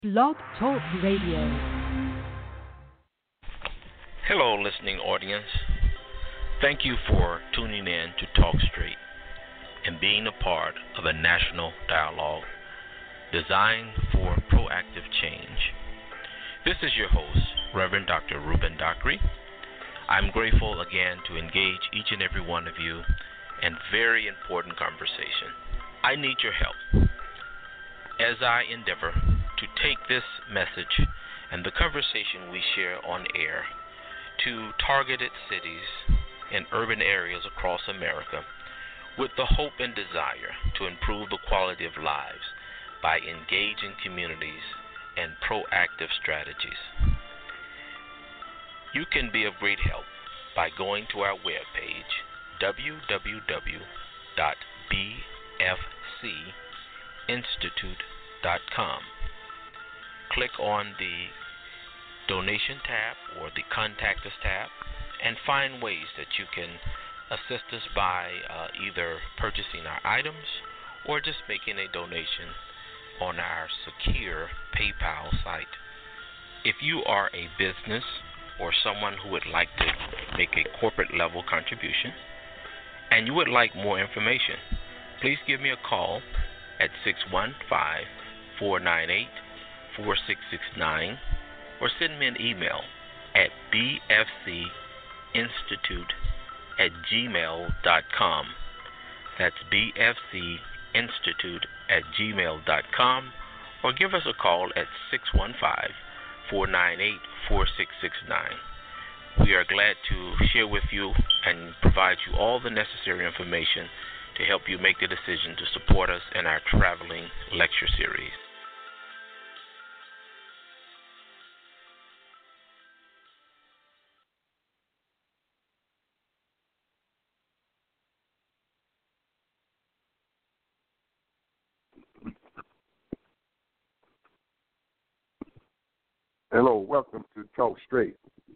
Blog Talk Radio. Hello, listening audience. Thank you for tuning in to Talk Straight and being a part of a national dialogue designed for proactive change. This is your host, Reverend Dr. Ruben Dockery. I'm grateful again to engage each and every one of you in very important conversation. I need your help as I endeavor to take this message and the conversation we share on air to targeted cities and urban areas across America with the hope and desire to improve the quality of lives by engaging communities and proactive strategies. You can be of great help by going to our webpage, www.bfcinstitute.com. Click on the donation tab or the contact us tab and find ways that you can assist us by either purchasing our items or just making a donation on our secure PayPal site. If you are a business or someone who would like to make a corporate level contribution and you would like more information, please give me a call at 615-498-4669 or send me an email at bfcinstitute@gmail.com. That's bfcinstitute@gmail.com, or give us a call at 615-498-4669. We are glad to share with you and provide you all the necessary information to help you make the decision to support us in our traveling lecture series. Hello, welcome to Talk Straight.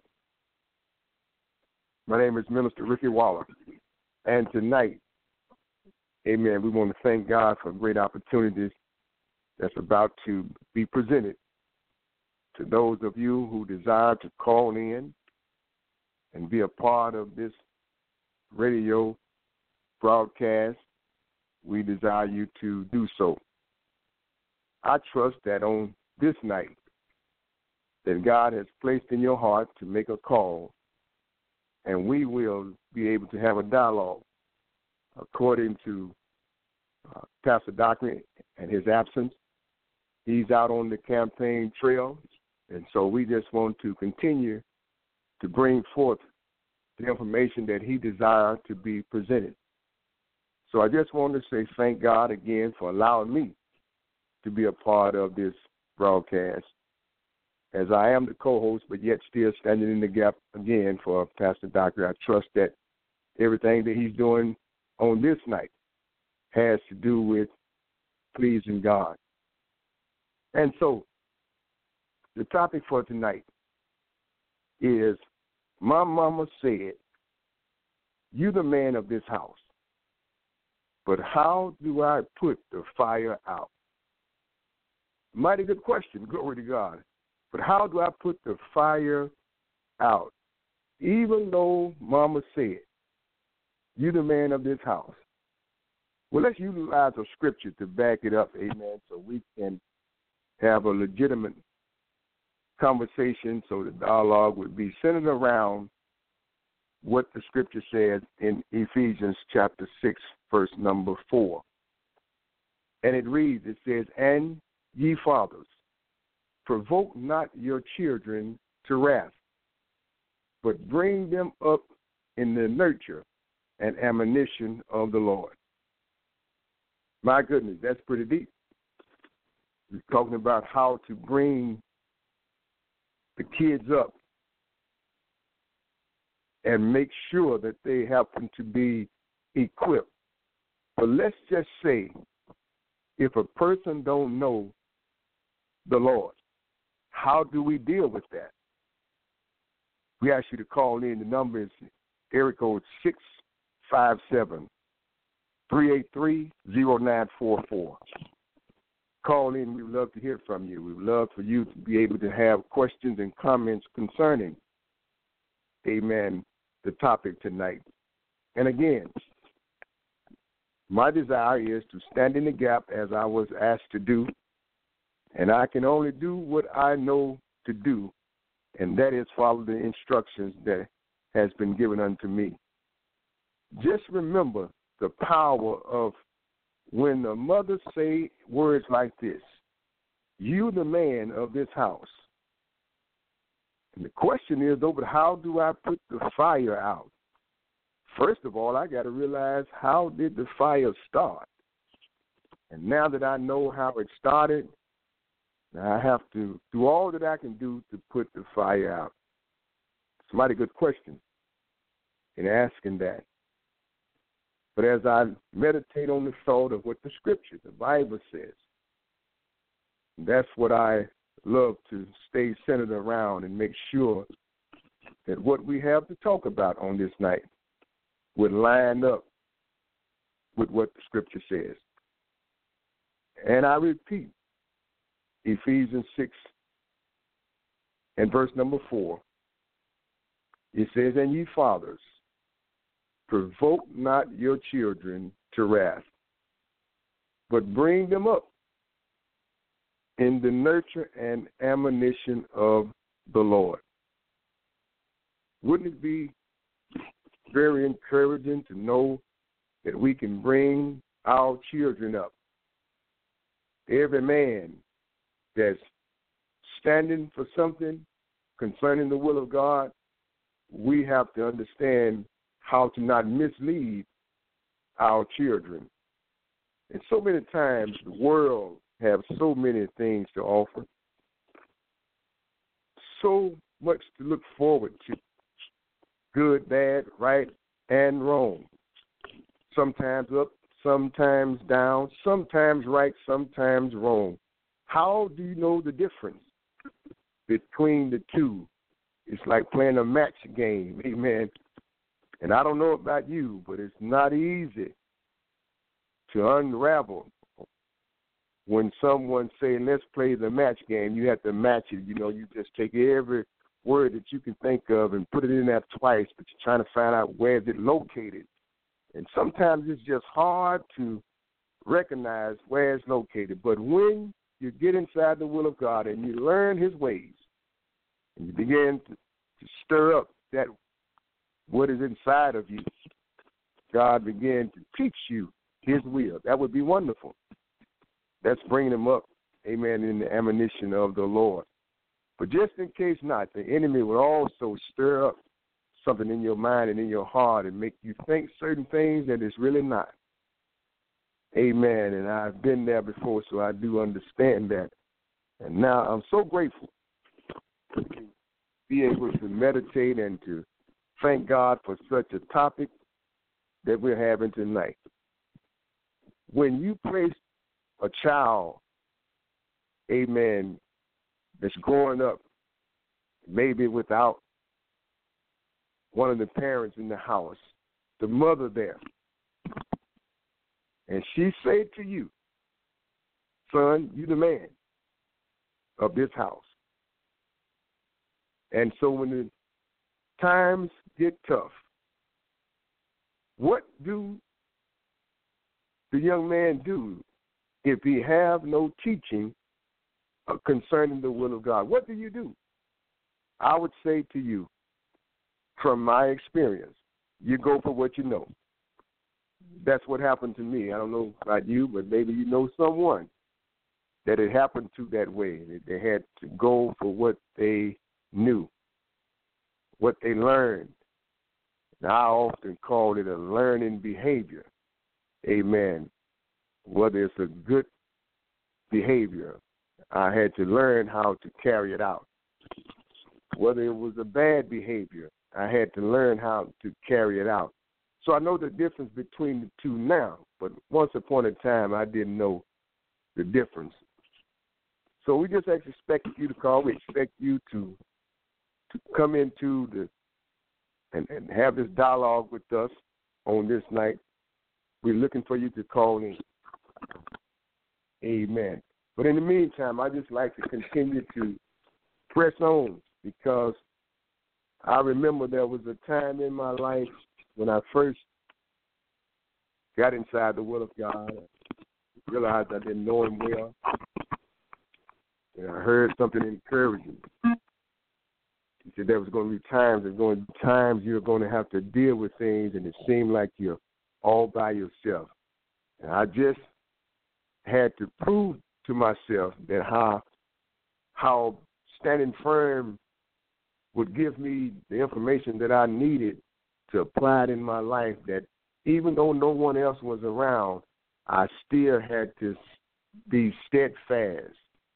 My name is Minister Ricky Waller, and tonight, amen, we want to thank God for great opportunities that's about to be presented to those of you who desire to call in and be a part of this radio broadcast. We desire you to do so. I trust that on this night, that God has placed in your heart to make a call, and we will be able to have a dialogue according to Pastor Dockery and his absence. He's out on the campaign trail, and so we just want to continue to bring forth the information that he desires to be presented. So I just want to say thank God again for allowing me to be a part of this broadcast, as I am the co-host, but yet still standing in the gap again for Pastor Dockery. I trust that everything that he's doing on this night has to do with pleasing God. And so the topic for tonight is, my mama said, you the man of this house, but how do I put the fire out? Mighty good question, glory to God. But how do I put the fire out? Even though mama said, you the man of this house. Well, let's utilize a scripture to back it up, amen, so we can have a legitimate conversation, so the dialogue would be centered around what the scripture says in Ephesians chapter 6, verse number 4. And it reads, it says, and ye fathers, provoke not your children to wrath, but bring them up in the nurture and admonition of the Lord. My goodness, that's pretty deep. We're talking about how to bring the kids up and make sure that they happen to be equipped. But let's just say, if a person don't know the Lord, how do we deal with that? We ask you to call in. The number is area code 657-383-0944. call in. We would love to hear from you. We would love for you to be able to have questions and comments concerning, amen, the topic tonight. And again, my desire is to stand in the gap as I was asked to do, and I can only do what I know to do, and that is follow the instructions that has been given unto me. Just remember the power of when the mother say words like this, you the man of this house. And the question is, though, but how do I put the fire out? First of all, I got to realize, how did the fire start? And now that I know how it started, I have to do all that I can do to put the fire out. It's a mighty good question in asking that. But as I meditate on the thought of what the Scripture, the Bible says, that's what I love to stay centered around and make sure that what we have to talk about on this night would line up with what the Scripture says. And I repeat, Ephesians 6 and verse number 4, it says, and ye fathers, provoke not your children to wrath, but bring them up in the nurture and admonition of the Lord. Wouldn't it be very encouraging to know that we can bring our children up? Every man that's standing for something concerning the will of God, we have to understand how to not mislead our children. And so many times the world have so many things to offer, so much to look forward to, good, bad, right, and wrong. Sometimes up, sometimes down, sometimes right, sometimes wrong. How do you know the difference between the two? It's like playing a match game, amen. And I don't know about you, but it's not easy to unravel when someone say, let's play the match game. You have to match it. You just take every word that you can think of and put it in there twice, but you're trying to find out where is it located. And sometimes it's just hard to recognize where it's located. But when you get inside the will of God and you learn his ways, and you begin to stir up that what is inside of you, God began to teach you his will. That would be wonderful. That's bringing them up, amen, in the admonition of the Lord. But just in case not, the enemy will also stir up something in your mind and in your heart and make you think certain things that it's really not. Amen. And I've been there before, so I do understand that. And now I'm so grateful to be able to meditate and to thank God for such a topic that we're having tonight. When you place a child, amen, that's growing up, maybe without one of the parents in the house, the mother there, and she said to you, son, you the man of this house. And so when the times get tough, what do the young man do if he have no teaching concerning the will of God? What do you do? I would say to you, from my experience, you go for what you know. That's what happened to me. I don't know about you, but maybe you know someone that it happened to that way. They had to go for what they knew, what they learned. And I often call it a learning behavior. Amen. Whether it's a good behavior, I had to learn how to carry it out. Whether it was a bad behavior, I had to learn how to carry it out. So I know the difference between the two now, but once upon a time, I didn't know the difference. So we just expect you to call. We expect you to come into the and have this dialogue with us on this night. We're looking for you to call in. Amen. But in the meantime, I just like to continue to press on because I remember there was a time in my life when I first got inside the will of God, realized I didn't know him well, and I heard something encouraging. He said there was going to be times, you're going to have to deal with things, and it seemed like you're all by yourself. And I just had to prove to myself that how standing firm would give me the information that I needed to apply it in my life, that even though no one else was around, I still had to be steadfast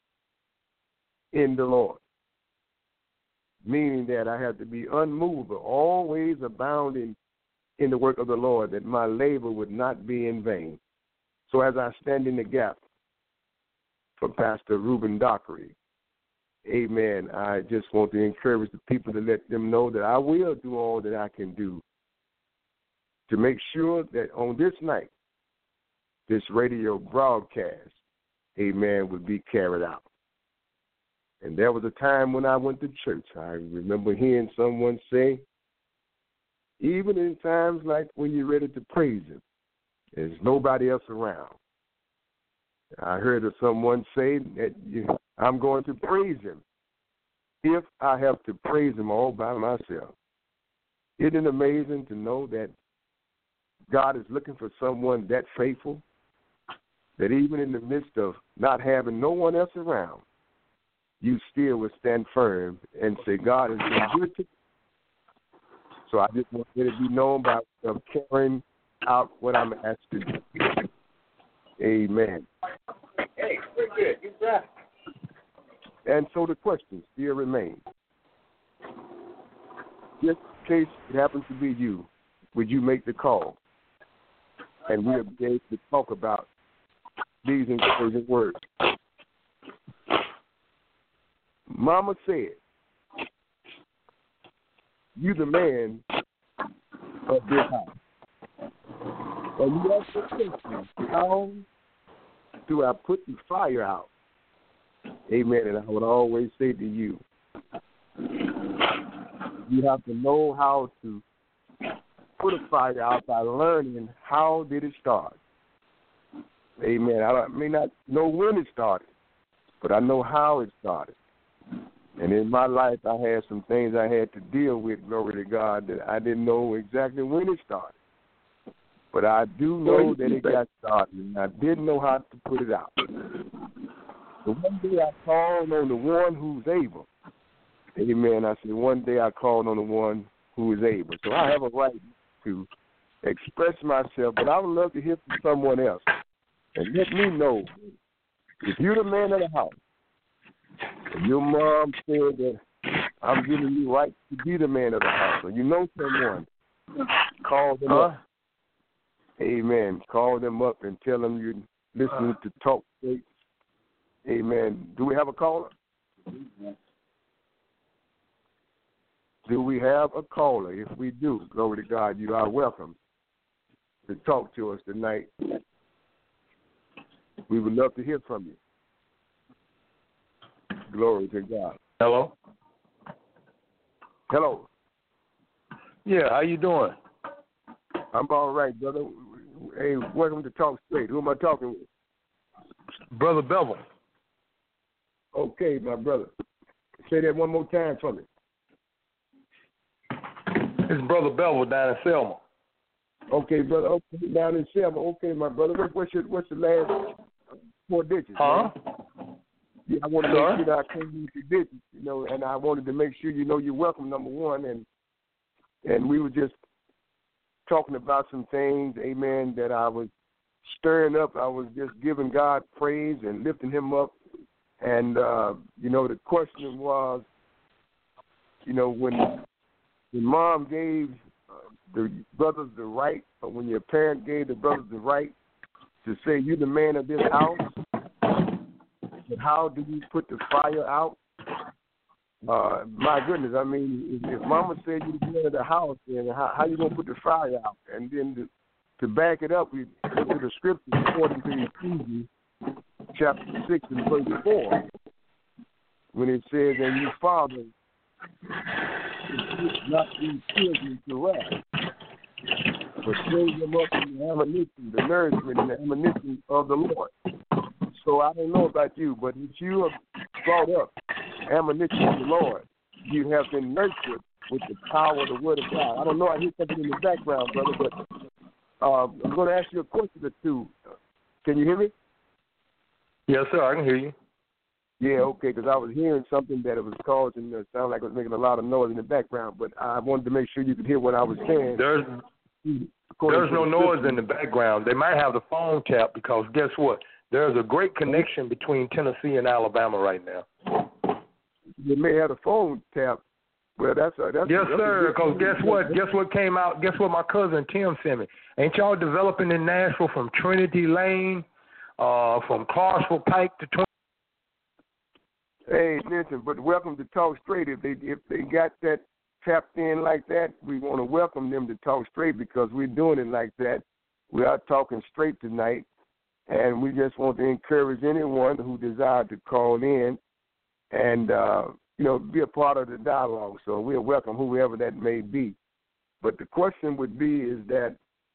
in the Lord, meaning that I had to be unmovable, always abounding in the work of the Lord, that my labor would not be in vain. So as I stand in the gap for Pastor Reuben Dockery, amen, I just want to encourage the people to let them know that I will do all that I can do to make sure that on this night, this radio broadcast, amen, would be carried out. And there was a time when I went to church, I remember hearing someone say, even in times like when you're ready to praise him, there's nobody else around. I heard of someone say that I'm going to praise him if I have to praise him all by myself. Isn't it amazing to know that God is looking for someone that faithful, that even in the midst of not having no one else around, you still will stand firm and say, God has been good to me. So I just want it to be known by carrying out what I'm asked to do. Amen. Hey, we're good. You got it. And so the question still remains. Just in case it happens to be you, would you make the call? And we'll be able to talk about these encouraging words. Mama said, you the man of this house. And you ask the question, how do I put the fire out? Amen. And I would always say to you, you have to know how to put a fire out by learning how did it start. Amen. I may not know when it started, but I know how it started. And in my life, I had some things I had to deal with, glory to God, that I didn't know exactly when it started. But I do know that it got started, and I didn't know how to put it out. So one day I called on the one who's able. Amen. I said, one day I called on the one who is able. So I have a right to express myself, but I would love to hear from someone else. And let me know, if you're the man of the house, and your mom said that I'm giving you right to be the man of the house, or you know someone, call them up. Amen. Call them up and tell them you're listening to Talk Straight. Amen. Do we have a caller? Do we have a caller? If we do, glory to God, you are welcome to talk to us tonight. We would love to hear from you. Glory to God. Hello? Hello. Yeah, how you doing? I'm all right, brother. Hey, welcome to Talk Straight. Who am I talking with? Brother Bevel. Okay, my brother. Say that one more time for me. It's Brother Bevel down in Selma. Okay, brother. Okay, down in Selma. Okay, my brother. What's the last 4 digits? Huh? Man? Yeah, I want to make sure that I came with the digits, and I wanted to make sure you're welcome, number one. And we were just talking about some things, amen, that I was stirring up. I was just giving God praise and lifting him up. And, the question was, when mom gave the brothers the right, or when your parent gave the brothers the right to say, you're the man of this house, but how do you put the fire out? My goodness, I mean, if mama said you're the man of the house, then how you going to put the fire out? And then to back it up, we go to the scriptures according to Ephesians chapter 6 and verse 4, when it says, and you fathers, not these children to wrath, but train them up in the admonition, the nourishment and the admonition of the Lord. So I don't know about you, but if you have brought up admonition of the Lord, you have been nurtured with the power of the Word of God. I don't know, I hear something in the background, brother, but I'm going to ask you a question or two. Can you hear me? Yes, sir, I can hear you. Yeah, okay, because I was hearing something that it was causing, it sounded like it was making a lot of noise in the background, but I wanted to make sure you could hear what I was saying. There's no noise in the background. They might have the phone tapped because guess what? There's a great connection between Tennessee and Alabama right now. They may have the phone tapped. Well, that's yes, sir. Because guess what? Guess what came out? Guess what my cousin Tim sent me? Ain't y'all developing in Nashville from Trinity Lane, from Clarksville Pike to 20? Hey, listen, but welcome to Talk Straight. If they got that tapped in like that, we want to welcome them to Talk Straight because we're doing it like that. We are talking straight tonight, and we just want to encourage anyone who desires to call in and be a part of the dialogue. So we'll welcome whoever that may be. But the question would be is that,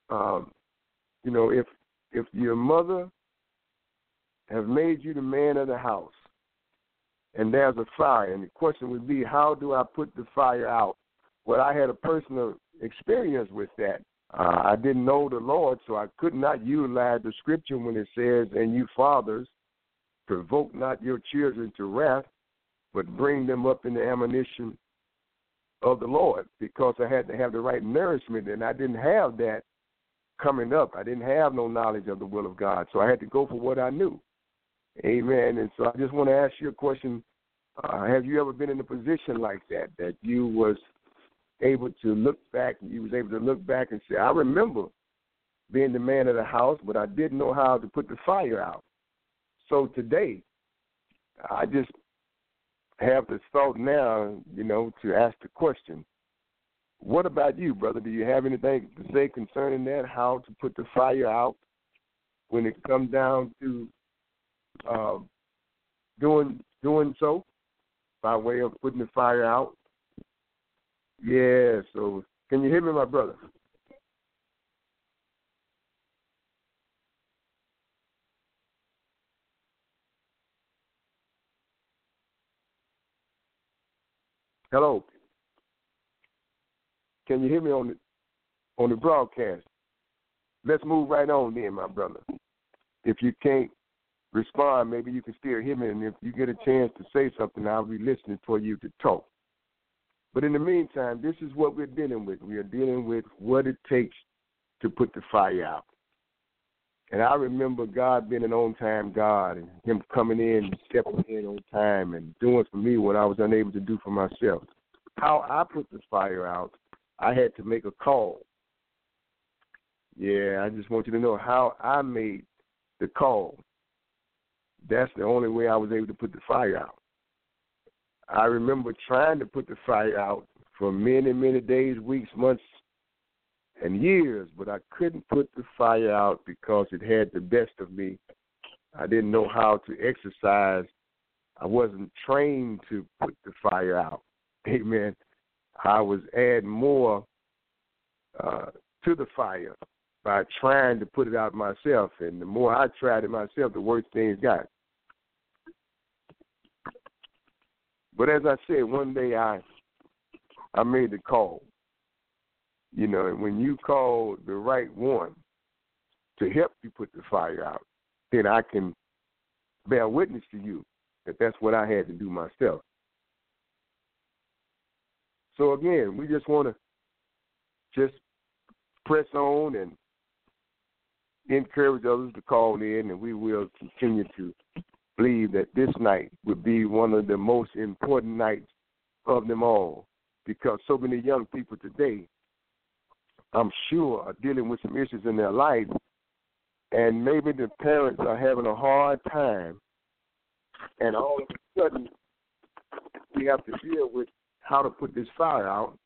if your mother has made you the man of the house, and there's a fire, and the question would be, how do I put the fire out? Well, I had a personal experience with that. I didn't know the Lord, so I could not utilize the scripture when it says, and you fathers, provoke not your children to wrath, but bring them up in the admonition of the Lord, because I had to have the right nourishment, and I didn't have that coming up. I didn't have no knowledge of the will of God, so I had to go for what I knew. Amen. And so I just want to ask you a question. Have you ever been in a position like that you was able to look back, and say, I remember being the man of the house, but I didn't know how to put the fire out. So today, I just have the thought now, to ask the question, what about you, brother? Do you have anything to say concerning that, how to put the fire out when it comes down to doing so by way of putting the fire out? Yeah, so can you hear me, my brother? Hello. Can you hear me on the broadcast? Let's move right on then, my brother. If you can't respond, maybe you can still hear me, and if you get a chance to say something, I'll be listening for you to talk. But in the meantime, this is what we're dealing with. We are dealing with what it takes to put the fire out. And I remember God being an on-time God and him coming in and stepping in on time and doing for me what I was unable to do for myself. How I put the fire out, I had to make a call. Yeah, I just want you to know how I made the call. That's the only way I was able to put the fire out. I remember trying to put the fire out for many, many days, weeks, months, and years, but I couldn't put the fire out because it had the best of me. I didn't know how to exercise. I wasn't trained to put the fire out. Amen. I was adding more to the fire by trying to put it out myself, and the more I tried it myself, the worse things got. But as I said, one day I made the call. And when you call the right one to help you put the fire out, then I can bear witness to you that that's what I had to do myself. So again, we just want to just press on and encourage others to call in, and we will continue to believe that this night would be one of the most important nights of them all, because so many young people today, I'm sure, are dealing with some issues in their life, and maybe the parents are having a hard time, and all of a sudden we have to deal with how to put this fire out.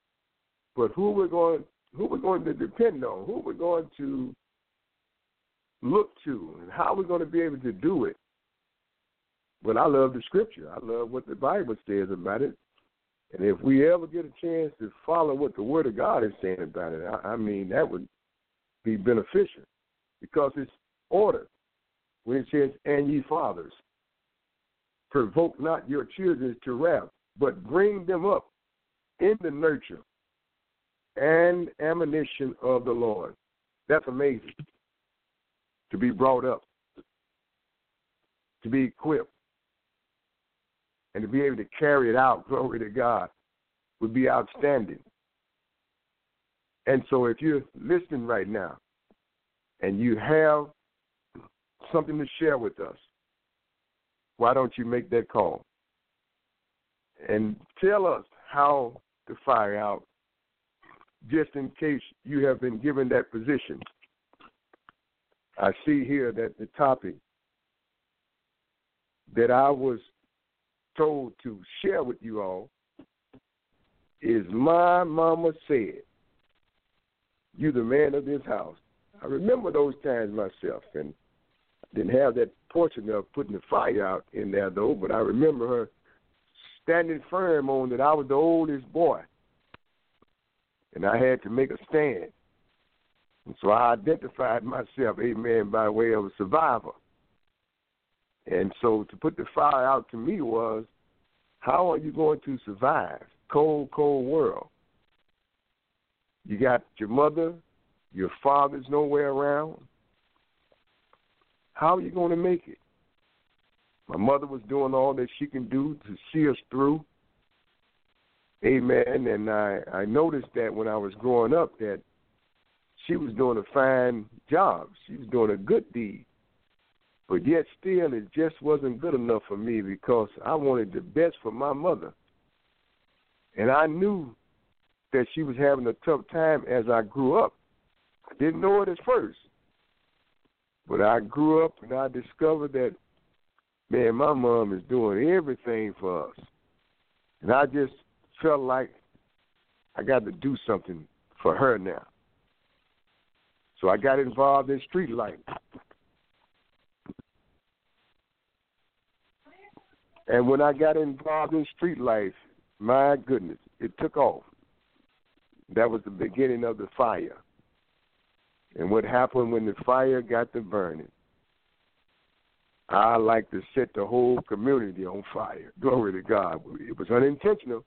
But who we're going to depend on, who we're going to look to, and how we're going to be able to do it. But I love the Scripture. I love what the Bible says about it. And if we ever get a chance to follow what the Word of God is saying about it, I mean, that would be beneficial, because it's order. When it says, and ye fathers, provoke not your children to wrath, but bring them up in the nurture and admonition of the Lord. That's amazing. To be brought up, to be equipped, and to be able to carry it out, glory to God, would be outstanding. And so if you're listening right now and you have something to share with us, why don't you make that call? And tell us how to fire out, just in case you have been given that position. I see here that the topic that I was told to share with you all is My Mama Said. You the man of this house. I remember those times myself, and I didn't have that portion of putting the fire out in there, though, but I remember her standing firm on that I was the oldest boy, and I had to make a stand. And so I identified myself, amen, by way of a survivor. And so to put the fire out to me was, how are you going to survive? Cold, cold world. You got your mother, your father's nowhere around. How are you going to make it? My mother was doing all that she can do to see us through. Amen. And I noticed that when I was growing up that she was doing a fine job. She was doing a good deed. But yet still it just wasn't good enough for me, because I wanted the best for my mother. And I knew that she was having a tough time as I grew up. I didn't know it at first. But I grew up and I discovered that, man, my mom is doing everything for us. And I just felt like I got to do something for her now. So I got involved in street life. And when I got involved in street life, my goodness, it took off. That was the beginning of the fire. And what happened when the fire got to burning? I like to set the whole community on fire. Glory to God. It was unintentional.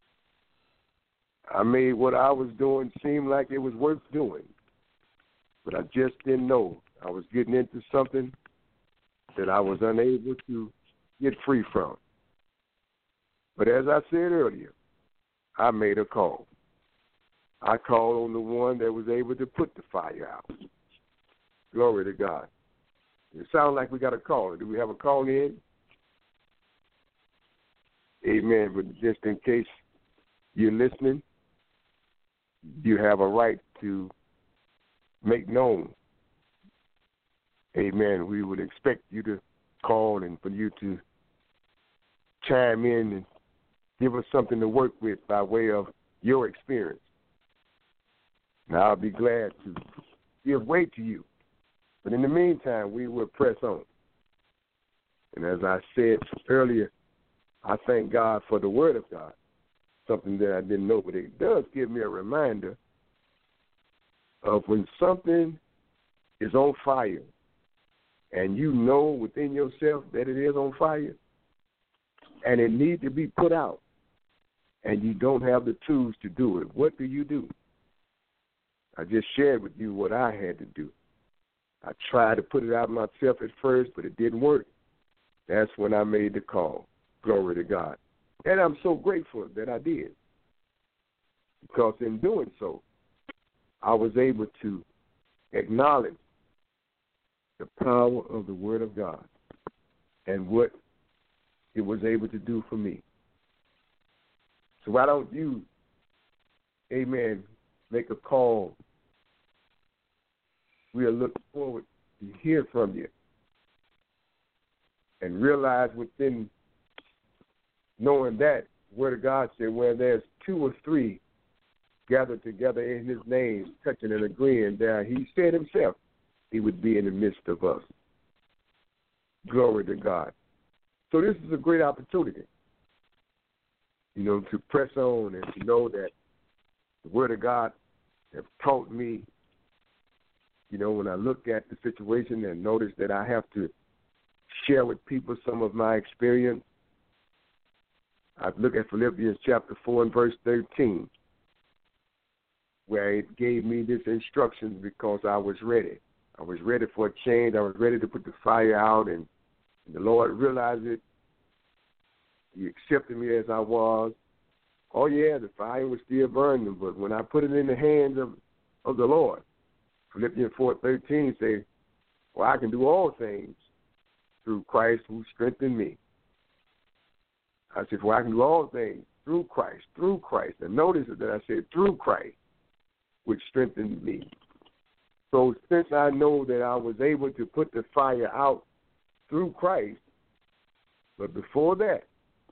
I made what I was doing seem like it was worth doing. But I just didn't know I was getting into something that I was unable to get free from. But as I said earlier, I made a call. I called on the one that was able to put the fire out. Glory to God. It sounds like we got a caller. Do we have a call in? Amen. But just in case you're listening, you have a right to make known. Amen. We would expect you to call and for you to chime in and give us something to work with by way of your experience. And I'll be glad to give way to you. But in the meantime, we will press on. And as I said earlier, I thank God for the Word of God, something that I didn't know, but it does give me a reminder of when something is on fire and you know within yourself that it is on fire and it needs to be put out and you don't have the tools to do it, what do? I just shared with you what I had to do. I tried to put it out myself at first, but it didn't work. That's when I made the call. Glory to God. And I'm so grateful that I did, because in doing so, I was able to acknowledge the power of the Word of God and what it was able to do for me. So why don't you, amen, make a call? We'll look forward to hear from you and realize within knowing that Word of God said, where there's two or three gathered together in His name, touching and agreeing there, He said Himself, he would be in the midst of us. Glory to God. So this is a great opportunity, to press on and to know that the Word of God have taught me, when I look at the situation and notice that I have to share with people some of my experience. I look at Philippians chapter 4 and verse 13, where it gave me this instruction because I was ready. I was ready for a change. I was ready to put the fire out, and the Lord realized it. He accepted me as I was. Oh, yeah, the fire was still burning, but when I put it in the hands of the Lord, Philippians 4:13 says, well, I can do all things through Christ who strengthened me. I said, well, I can do all things through Christ. And notice that I said through Christ, which strengthened me. So since I know that I was able to put the fire out through Christ, but before that,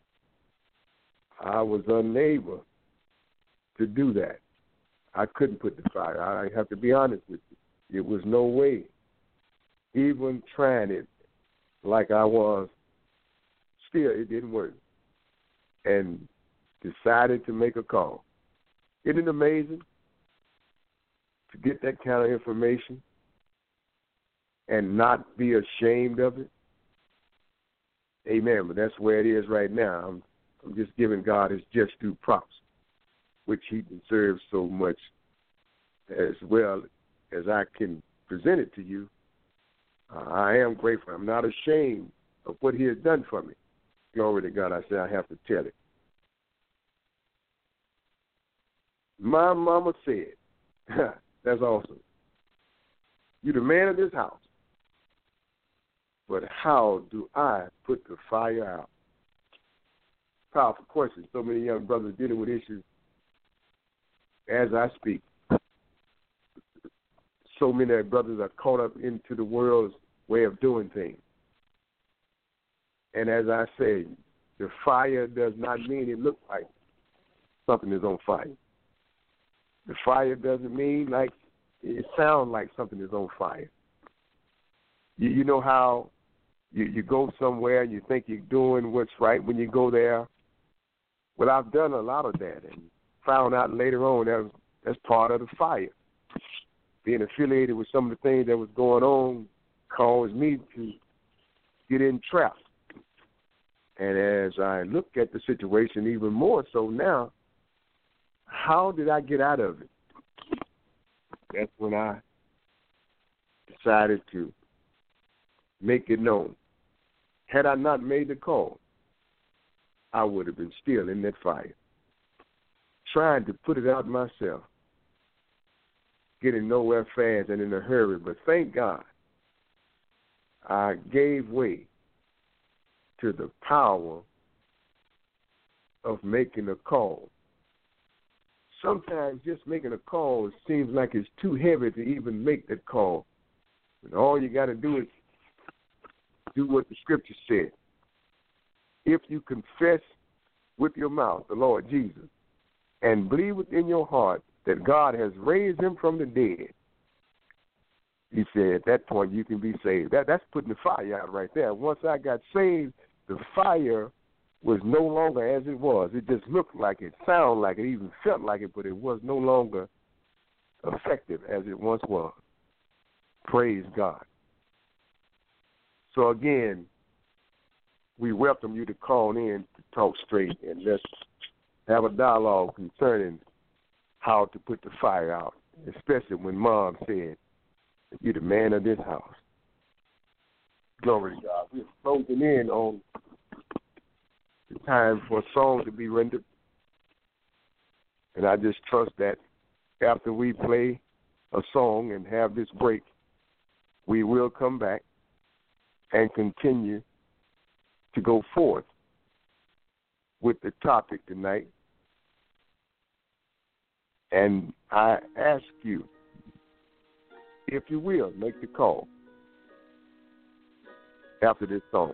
I was unable to do that. I couldn't put the fire. I have to be honest with you. It was no way. Even trying it like I was, still it didn't work. And decided to make a call. Isn't it amazing to get that kind of information and not be ashamed of it? Amen. But that's where it is right now. I'm just giving God his just due props, which he deserves so much, as well as I can present it to you. I am grateful. I'm not ashamed of what he has done for me. Glory to God. I say I have to tell it. My mama said, that's awesome. You're the man of this house. But how do I put the fire out? Powerful question. So many young brothers dealing with issues as I speak. So many brothers are caught up into the world's way of doing things. And as I say, the fire does not mean it looks like something is on fire. The fire doesn't mean like it sounds like something is on fire. You know how you go somewhere and you think you're doing what's right when you go there? Well, I've done a lot of that and found out later on that's part of the fire. Being affiliated with some of the things that was going on caused me to get in traps. And as I look at the situation even more so now, how did I get out of it? That's when I decided to make it known. Had I not made the call, I would have been still in that fire, trying to put it out myself, getting nowhere fast and in a hurry. But thank God, I gave way to the power of making a call. Sometimes just making a call seems like it's too heavy to even make that call. And all you got to do is do what the scripture said. If you confess with your mouth the Lord Jesus and believe within your heart that God has raised him from the dead, he said at that point you can be saved. That's putting the fire out right there. Once I got saved, the fire was no longer as it was. It just looked like it, sounded like it, even felt like it, but it was no longer effective as it once was. Praise God. So again, we welcome you to call in to talk straight and let's have a dialogue concerning how to put the fire out, especially when Mom said, you're the man of this house. Glory to God. We're closing in on the time for a song to be rendered. And I just trust that after we play a song and have this break, we will come back and continue to go forth with the topic tonight. And I ask you, if you will, make the call after this song.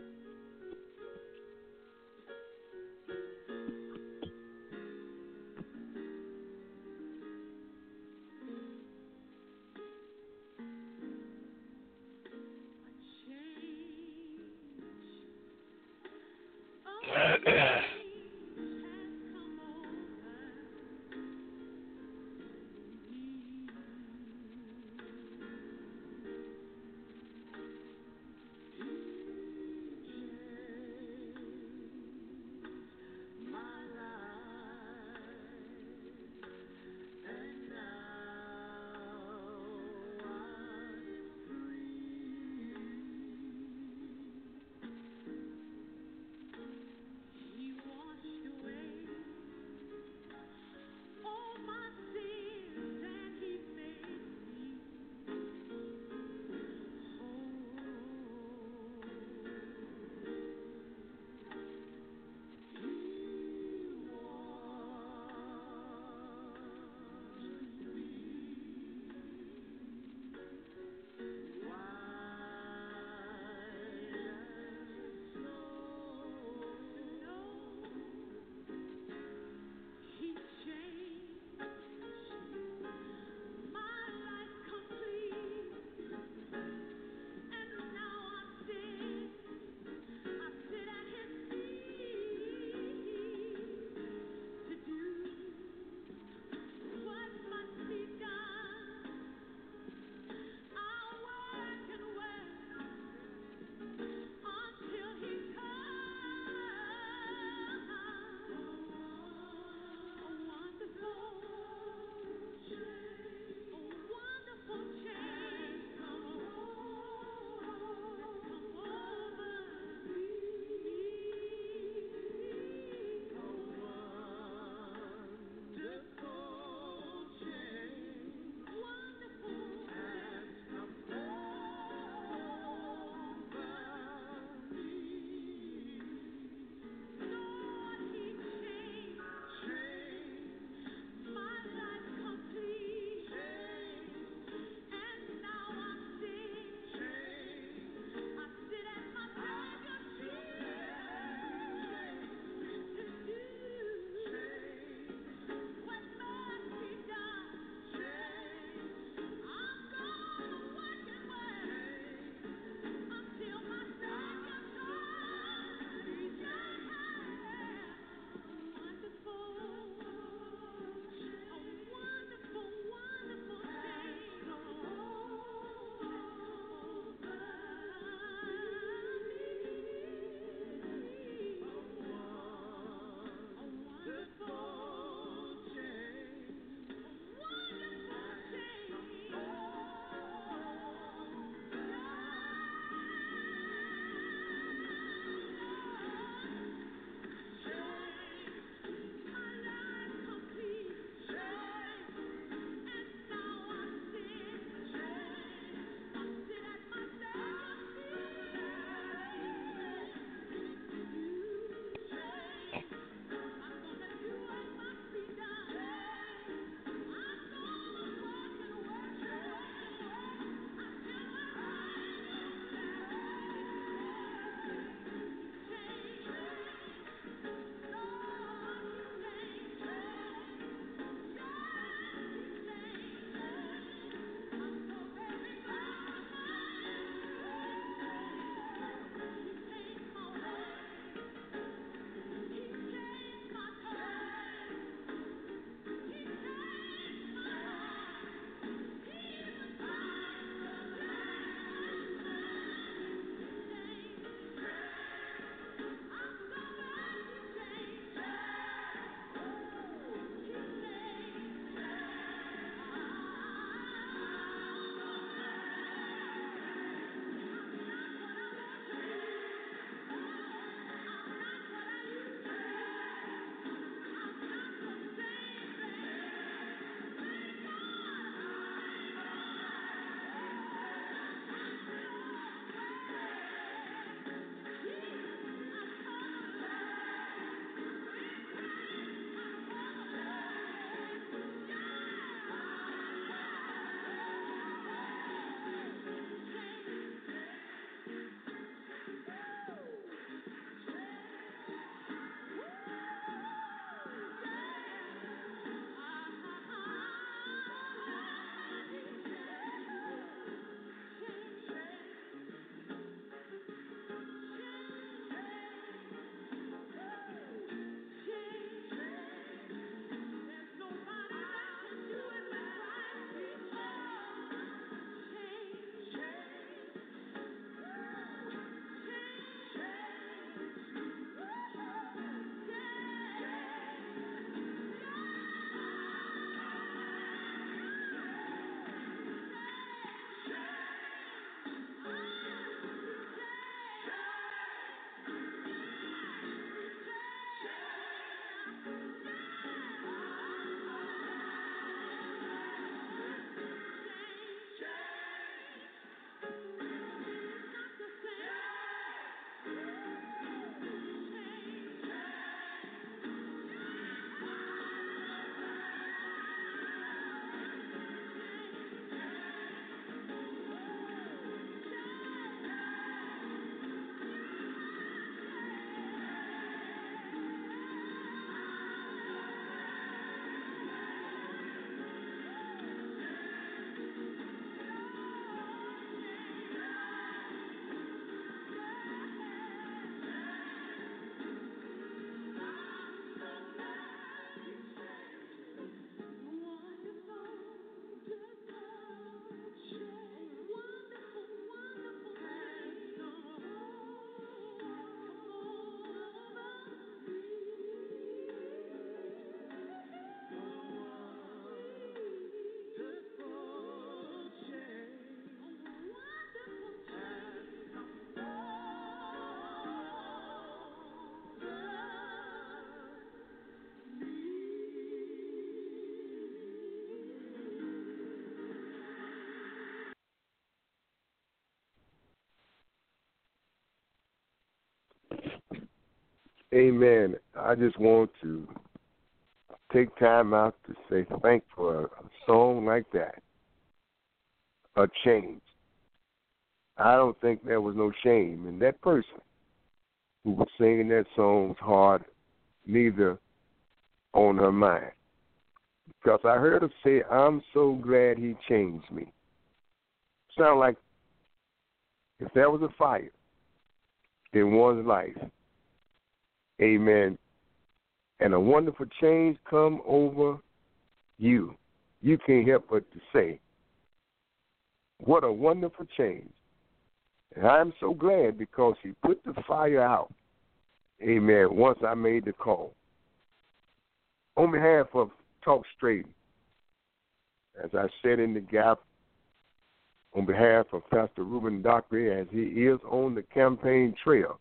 Amen. I just want to take time out to say thank for a song like that, a change. I don't think there was no shame in that person who was singing that song's heart, neither on her mind. Because I heard her say, I'm so glad he changed me. Sound like if there was a fire in one's life, amen, and a wonderful change come over you, you can't help but to say, what a wonderful change. And I'm so glad because he put the fire out, amen, once I made the call. On behalf of Talk Straight, as I said in the gap, on behalf of Pastor Ruben Dockery, as he is on the campaign trail,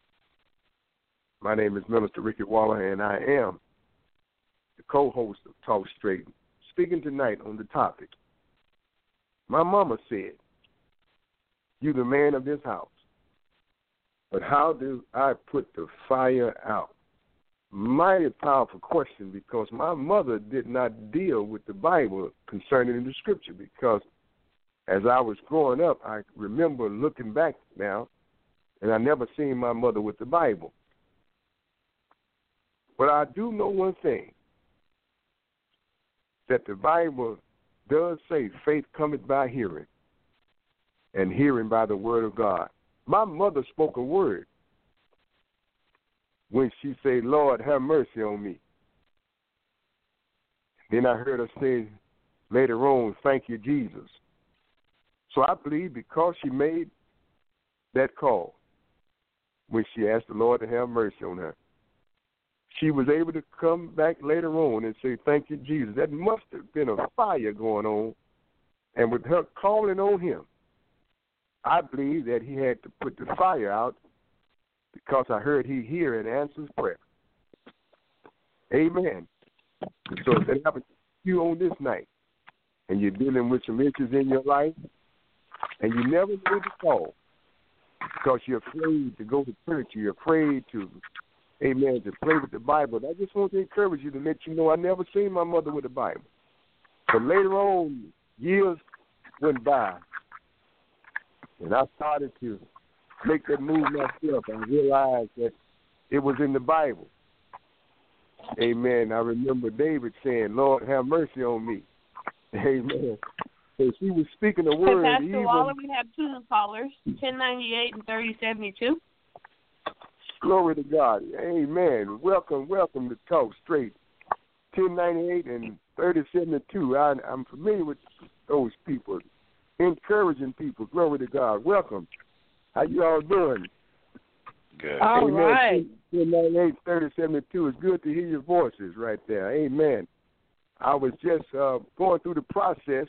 my name is Minister Ricky Waller, and I am the co-host of Talk Straight, speaking tonight on the topic. My mama said, you the man of this house, but how do I put the fire out? Mighty powerful question, because my mother did not deal with the Bible concerning the scripture, because as I was growing up, I remember looking back now, and I never seen my mother with the Bible. But I do know one thing, that the Bible does say faith cometh by hearing, and hearing by the word of God. My mother spoke a word when she said, Lord, have mercy on me. Then I heard her say later on, thank you, Jesus. So I believe because she made that call when she asked the Lord to have mercy on her, she was able to come back later on and say, thank you, Jesus. That must have been a fire going on. And with her calling on him, I believe that he had to put the fire out because I heard he hear and answers prayer. Amen. So if that happens to you on this night, and you're dealing with some issues in your life, and you never made the call because you're afraid to go to church, you're afraid to, amen, to play with the Bible, I just want to encourage you to let you know I never seen my mother with the Bible. But later on, years went by, and I started to make that move myself. I realized that it was in the Bible. Amen. I remember David saying, Lord, have mercy on me. Amen. So she was speaking a word. Hey, Pastor Waller, we have two callers, 1098 and 3072. Glory to God. Amen. Welcome to Talk Straight. 1098 and 3072. I'm familiar with those people, encouraging people. Glory to God. Welcome. How you all doing? Good. All Amen. right. 1098, 3072. It's good to hear your voices right there. Amen. I was just going through the process,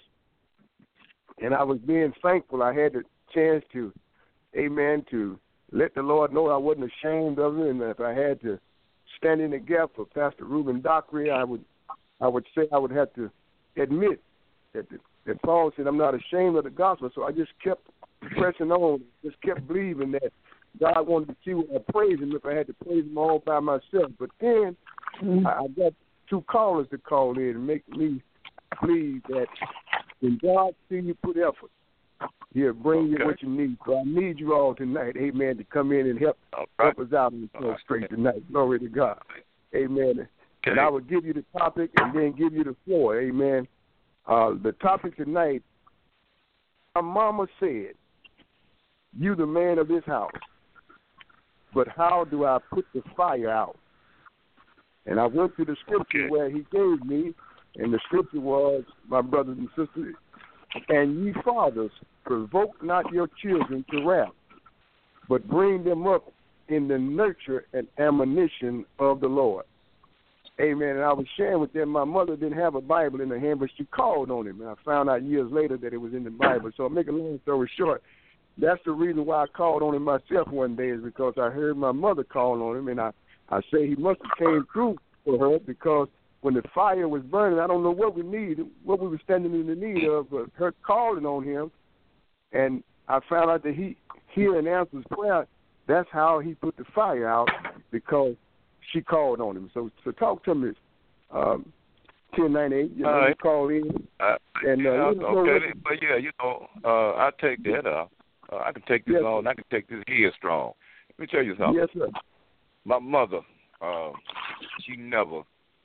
and I was being thankful. I had the chance to, amen, to let the Lord know I wasn't ashamed of it, and if I had to stand in the gap for Pastor Ruben Dockery, I would say I would have to admit that Paul said I'm not ashamed of the gospel. So I just kept pressing on, just kept believing that God wanted to see what I praise him if I had to praise him all by myself. But then I got two callers to call in and make me believe that when God sees you put effort, he'll bring you what you need. So I need you all tonight, amen, to come in and help us out and go straight tonight. Glory to God. Amen. Okay. And I will give you the topic and then give you the floor. Amen. The topic tonight, my mama said, you the man of this house, but how do I put the fire out? And I went to the scripture where he gave me, and the scripture was, my brothers and sisters, and ye fathers, provoke not your children to wrath, but bring them up in the nurture and admonition of the Lord. Amen. And I was sharing with them, my mother didn't have a Bible in her hand, but she called on him. And I found out years later that it was in the Bible. So I'll make a long story short. That's the reason why I called on him myself one day, is because I heard my mother call on him, and I say he must have came through for her, because when the fire was burning, I don't know what we were standing in the need of, but her calling on him, and I found out that he hear and answers prayer. That's how he put the fire out, because she called on him. So talk to me. 1098. You know, you call in. And okay, but yeah, you know, I take that up. I can take this on. I can take this here strong. Let me tell you something. Yes, sir. My mother, she never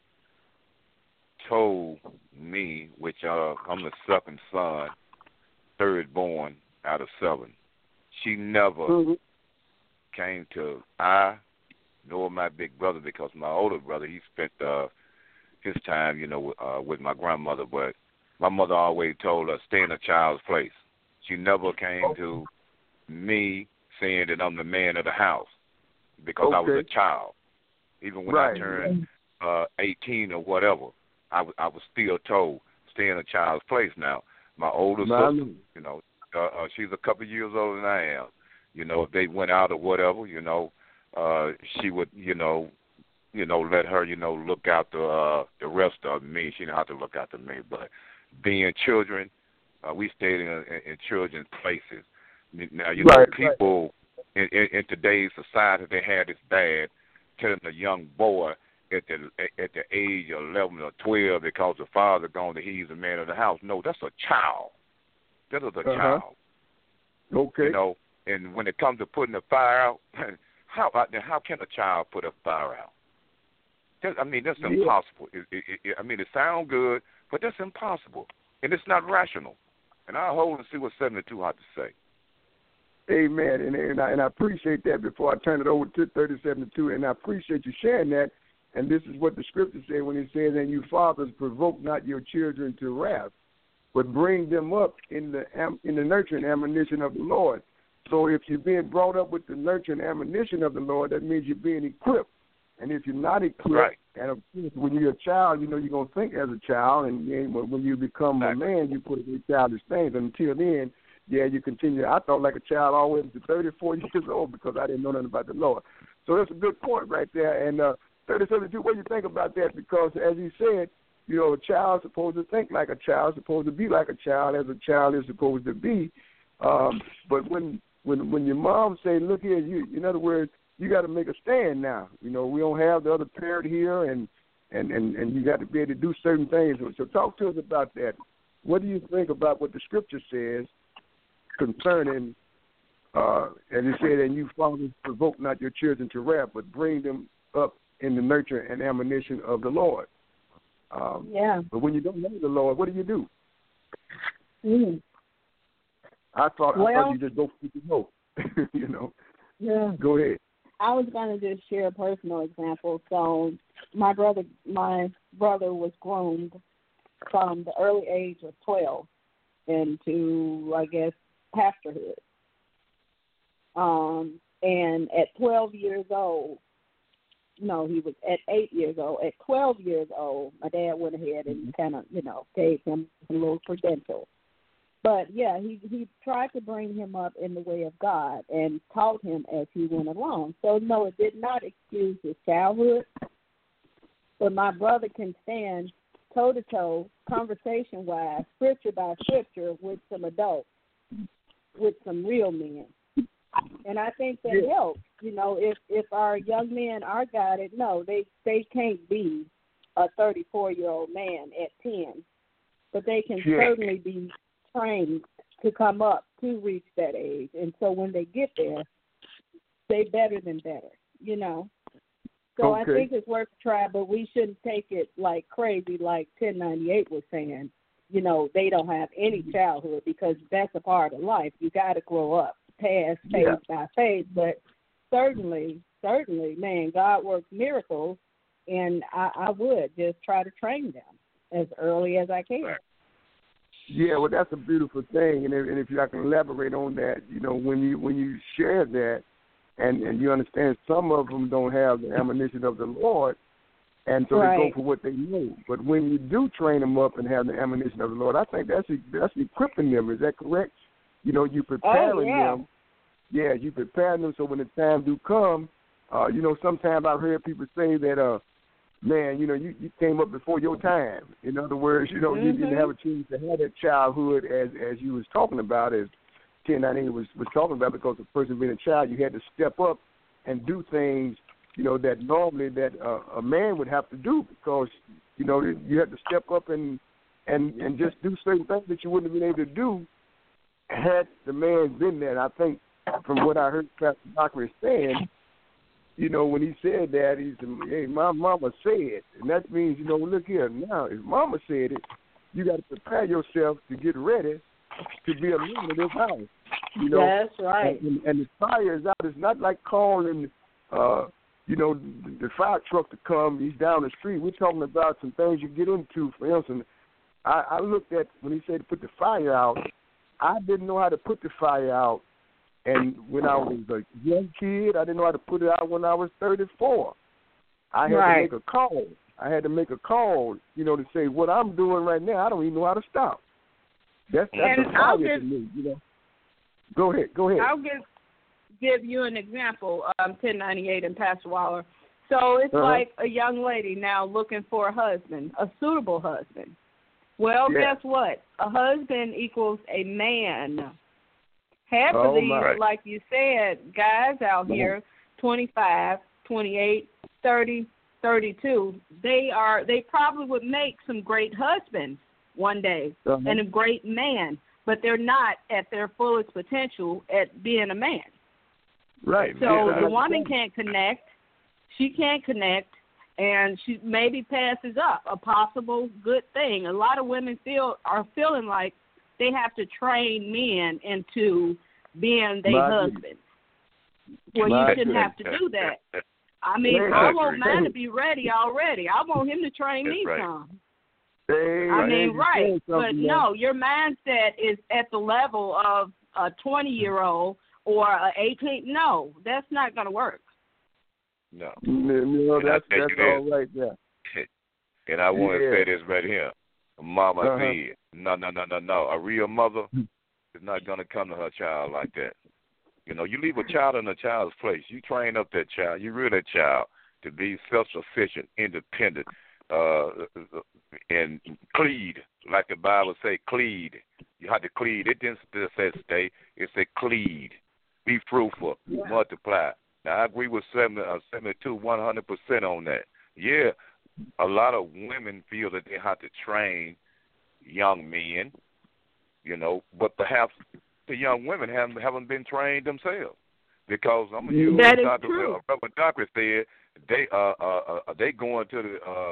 told me, which I'm the second son, third born out of 7. She never came to I nor my big brother, because my older brother, he spent his time, you know, with my grandmother. But my mother always told us, stay in a child's place. She never came to me saying that I'm the man of the house, because I was a child. Even when I turned 18 or whatever, I was still told, stay in a child's place. Now, my older sister, you know, she's a couple of years older than I am. You know, if they went out or whatever, you know, she would, you know, let her, you know, look out the rest of me. She didn't have to look after me. But being children, we stayed in children's places. Now, you know, people in today's society, they had this bad, telling a young boy at the age of 11 or 12 because the father gone that he's the man of the house. No, that's a child. That is a child. Okay. You know, and when it comes to putting the fire out, how can a child put a fire out? I mean, that's impossible. I mean, it sounds good, but that's impossible, and it's not rational. And I'll hold and see what 72 had to say. Amen. And I appreciate that. Before I turn it over to 3072, and I appreciate you sharing that. And this is what the scripture says when it says, "And you fathers provoke not your children to wrath, but bring them up in the nurture and admonition of the Lord." So if you're being brought up with the nurture and admonition of the Lord, that means you're being equipped. And if you're not equipped, and of course, when you're a child, you know you're going to think as a child, and when you become a man, you put away childish things. Until then, you continue. I thought like a child all the way to 34 years old because I didn't know nothing about the Lord. So that's a good point right there. And 3072, what do you think about that? Because as you said, you know, a child's supposed to think like a child, supposed to be like a child, as a child is supposed to be. But when your mom say, "Look here," in other words, you got to make a stand now. You know, we don't have the other parent here, and you got to be able to do certain things. So talk to us about that. What do you think about what the scripture says concerning, as it said, "And you fathers provoke not your children to wrath, but bring them up in the nurture and admonition of the Lord." But when you don't know the Lord, what do you do? I thought you just go for the know. You know. Yeah. Go ahead. I was going to just share a personal example. So my brother was groomed from the early age of 12 into, I guess, pastorhood. And at 12 years old, no, he was at 8 years old. At 12 years old, my dad went ahead and kind of, you know, gave him a little credentials. But, yeah, he tried to bring him up in the way of God and taught him as he went along. So, no, it did not excuse his childhood. But my brother can stand toe-to-toe, conversation-wise, scripture by scripture with some adults, with some real men. And I think that helps. You know, if our young men are guided, no, they can't be a 34-year-old man at 10. But they can certainly be trained to come up to reach that age, and so when they get there, they better than better, you know. So I think it's worth a try, but we shouldn't take it like crazy, like 1098 was saying. You know, they don't have any childhood, because that's a part of life. You got to grow up, past phase by phase. But certainly, man, God works miracles, and I would just try to train them as early as I can. Yeah, well, that's a beautiful thing, and if I can elaborate on that, you know, when you share that, and you understand some of them don't have the admonition of the Lord, and so they go for what they know. But when you do train them up and have the admonition of the Lord, I think that's equipping them. Is that correct? You know, you preparing them. Yeah, you preparing them so when the time do come, you know, sometimes I've heard people say that, man, you know, you came up before your time. In other words, you know, you didn't have a chance to have that childhood as you was talking about, as 1098 was talking about, because the person being a child, you had to step up and do things that normally that a man would have to do, because you have to step up and just do certain things that you wouldn't have been able to do had the man been there. And I think from what I heard Pastor Dockery saying, when he said that, he said, "Hey, my mama said," and that means look here now. If mama said it, you got to prepare yourself to get ready to be a man of this house. That's right. And the fire is out. It's not like calling, the fire truck to come. He's down the street. We're talking about some things you get into. For instance, I looked at when he said to put the fire out. I didn't know how to put the fire out, and when I was a young kid, I didn't know how to put it out when I was 34. I had to make a call. To say what I'm doing right now. I don't even know how to stop. That's a fire to me. Go ahead. I'll give you an example. 1098 and Pastor Waller. So it's like a young lady now looking for a husband, a suitable husband. Well, guess what? A husband equals a man. Half of these, like you said, guys out here, 25, 28, 30, 32, they probably would make some great husbands one day and a great man, but they're not at their fullest potential at being a man. Right. So the woman can't connect. She can't connect, and she maybe passes up a possible good thing. A lot of women are feeling like they have to train men into being their husbands. Well, you shouldn't have to do that. I mean, I want mine to be ready already. I want him to train me some. I mean, right. But no, your mindset is at the level of a 20-year-old or an 18. No, that's not going to work. No. That's all right there. And I want to say this right here. Mama said, no. A real mother is not going to come to her child like that. You leave a child in a child's place. You train up that child. You rear that child to be self-sufficient, independent, and clead, like the Bible say, clead. You have to clead. It didn't say stay. It said clead. Be fruitful, multiply. Now, I agree with 72, 100% on that. Yeah, a lot of women feel that they have to train young men, but perhaps the young women haven't been trained themselves. Because I'm going to use Reverend Dockery said, they going to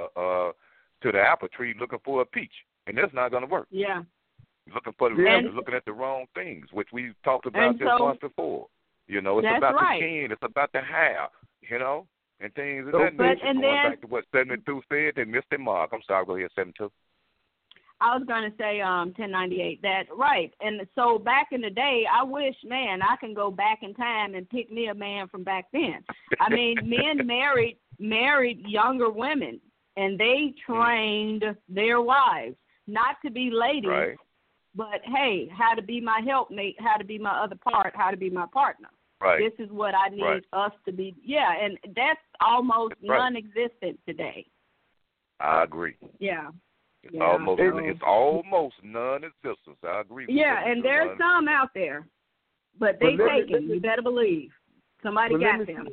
the apple tree looking for a peach, and that's not going to work. Yeah. Looking at the wrong things, which we talked about this once before. It's about the skin, it's about the hair, and things of that nature. Going back to what 72 said, they missed their mark. I'm sorry, go ahead, 72. I was going to say 1098, that right. And so back in the day, I wish, man, I can go back in time and pick me a man from back then. I mean, men married younger women, and they trained their wives not to be ladies, but, hey, how to be my helpmate, how to be my other part, how to be my partner. Right. This is what I need us to be. Yeah, and that's almost non-existent today. I agree. Yeah. It's almost non-existent. I agree with that. And there's some out there, but they take it. You better believe somebody got them.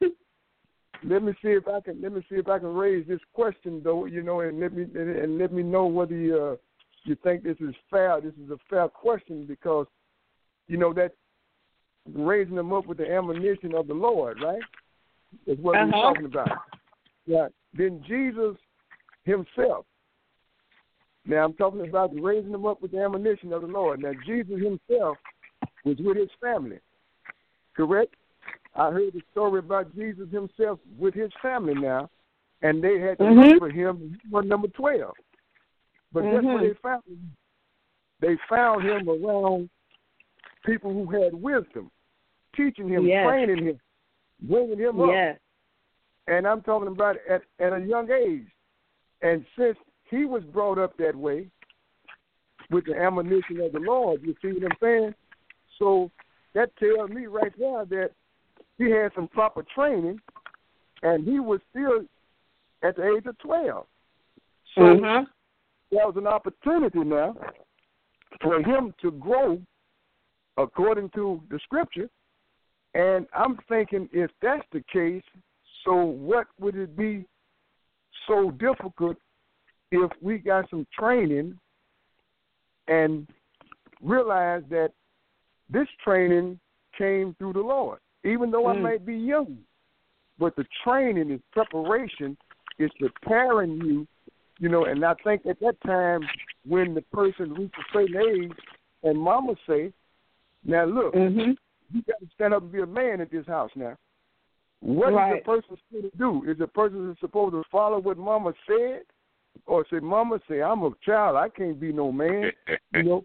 Let me see if I can raise this question though, and let me know whether you think this is fair. This is a fair question because that raising them up with the ammunition of the Lord, right? Is what we're talking about. Yeah. Then Jesus himself. Now, I'm talking about raising them up with the ammunition of the Lord. Now, Jesus himself was with his family, correct? I heard the story about Jesus himself with his family now, and they had to look for him. He was number 12. But guess what they found him? They found him around people who had wisdom, teaching him, training him, bringing him up. And I'm talking about at a young age. And since he was brought up that way with the ammunition of the Lord, you see what I'm saying? So that tells me right there that he had some proper training, and he was still at the age of 12. So there was an opportunity now for him to grow according to the Scripture. And I'm thinking if that's the case, So what would it be so difficult if we got some training and realize that this training came through the Lord, even though I might be young. But the training is preparation, is preparing you, and I think at that time when the person reaches a certain age and mama say, now look, you got to stand up and be a man at this house now. What is the person supposed to do? Is the person supposed to follow what mama said? Or say, mama say, I'm a child, I can't be no man, No,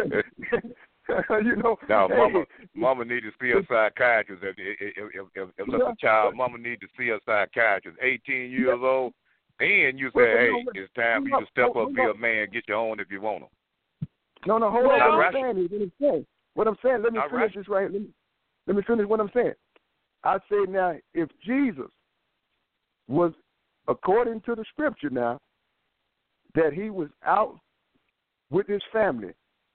hey, mama need to see a psychiatrist. If it's a child, mama need to see a psychiatrist. 18 years old, and you say, hey, it's time for you to step up, be a man, get your own if you want them. No, hold on. What I'm saying, let me finish this right. Let me finish what I'm saying. I say now, if Jesus was, according to the scripture now, that he was out with his family,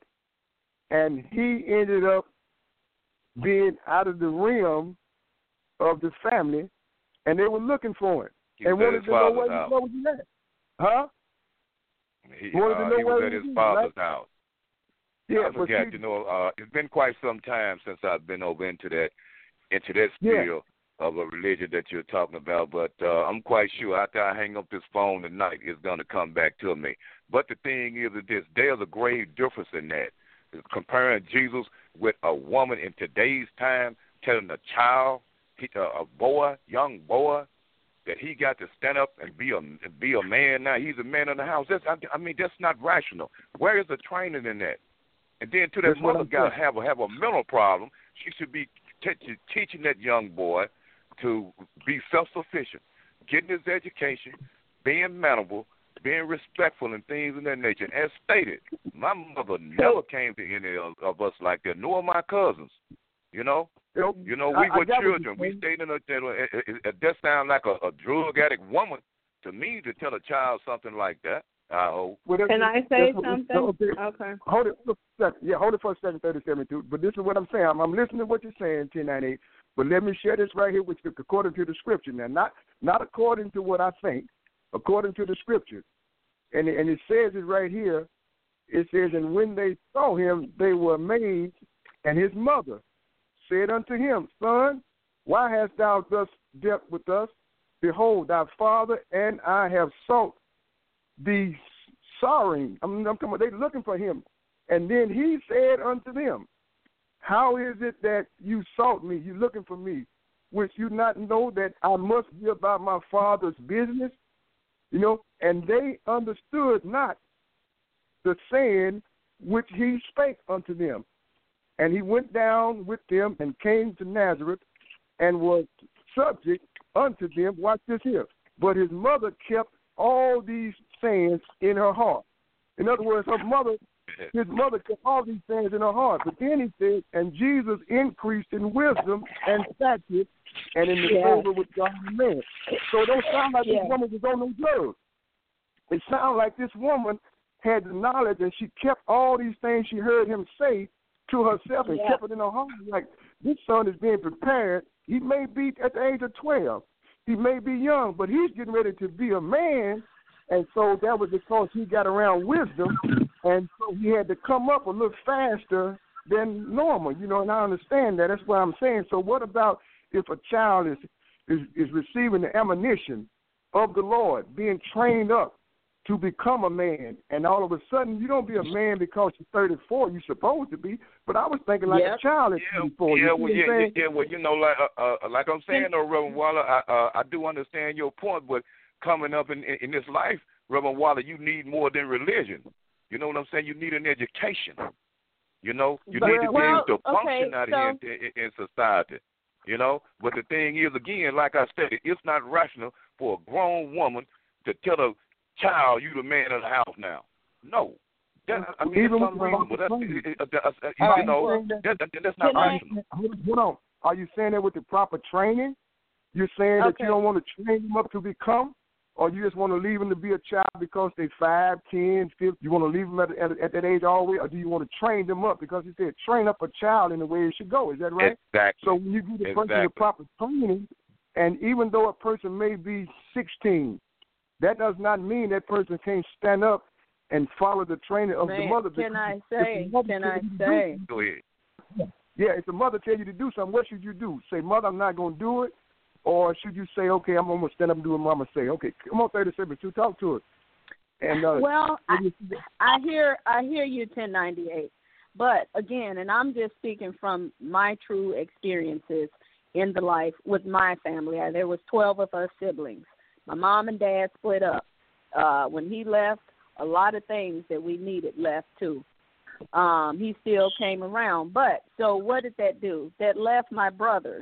and he ended up being out of the realm of the family, and they were looking for him. And wanted to know where he was at. Huh? He was at his father's house. Yeah, I forget, it's been quite some time since I've been over into that sphere of a religion that you're talking about, but I'm quite sure after I hang up this phone tonight, it's going to come back to me. But the thing is that there's a grave difference in that. Comparing Jesus with a woman in today's time, telling a child, young boy, that he got to stand up and be a man now. He's a man in the house. That's not rational. Where is the training in that? And then to that mother got to have a mental problem. She should be teaching that young boy to be self-sufficient, getting his education, being manable, being respectful and things of that nature. As stated, my mother never came to any of us like that, nor my cousins. We were children. We stayed in that sounds like a drug addict woman to me to tell a child something like that. Can I say something? Okay. Hold it for a second. Yeah, hold it for a second, 37. But this is what I'm saying. I'm listening to what you're saying, 1098. But let me share this right here with you, according to the scripture. Now, not according to what I think, according to the scripture. And it says it right here. It says, and when they saw him, they were amazed, and his mother said unto him, Son, why hast thou thus dealt with us? Behold, thy father and I have sought thee sorrowing. I'm talking about they looking for him. And then he said unto them, how is it that you sought me, you looking for me, which you not know that I must be about my father's business? And they understood not the saying which he spake unto them. And he went down with them and came to Nazareth and was subject unto them. Watch this here. But his mother kept all these sayings in her heart. In other words, his mother kept all these things in her heart. But then he said, and Jesus increased in wisdom and stature and in the favor with God and man. So it don't sound like this woman was on no drugs. It sounds like this woman had the knowledge and she kept all these things she heard him say to herself and kept it in her heart. Like, this son is being prepared. He may be at the age of 12. He may be young, but he's getting ready to be a man. And so that was because he got around wisdom, and so he had to come up a little faster than normal, and I understand that. That's what I'm saying. So what about if a child is receiving the admonition of the Lord, being trained up to become a man, and all of a sudden you don't be a man because you're 34, you're supposed to be, but I was thinking like a child at 34. Like I'm saying, though, Reverend Waller, I do understand your point, but coming up in this life, Reverend Waller, you need more than religion. You know what I'm saying? You need an education. You need to be able to function out here in society. But the thing is, again, like I said, it's not rational for a grown woman to tell a child, you the man of the house now. No. It's unreasonable. That's not rational. Hold on. Are you saying that with the proper training? You're saying that you don't want to train them up to become? Or you just want to leave them to be a child because they're 5, 10, 15? You want to leave them at that age all the way? Or do you want to train them up? Because you said train up a child in the way it should go. Is that right? Exactly. So when you give the person the proper training And even though a person may be 16, that does not mean that person can't stand up and follow the training of the mother. Can I say? Go ahead. Yeah, if the mother tell you to do something, what should you do? Say, Mother, I'm not going to do it? Or should you say, okay, I'm going to stand up and do what Mama say? Okay, come on, 37-2, talk to her. And well, I hear you, 1098. But again, and I'm just speaking from my true experiences in the life with my family. There was 12 of us siblings. My mom and dad split up. When he left, a lot of things that we needed left too. He still came around. But so what did that do? That left my brothers,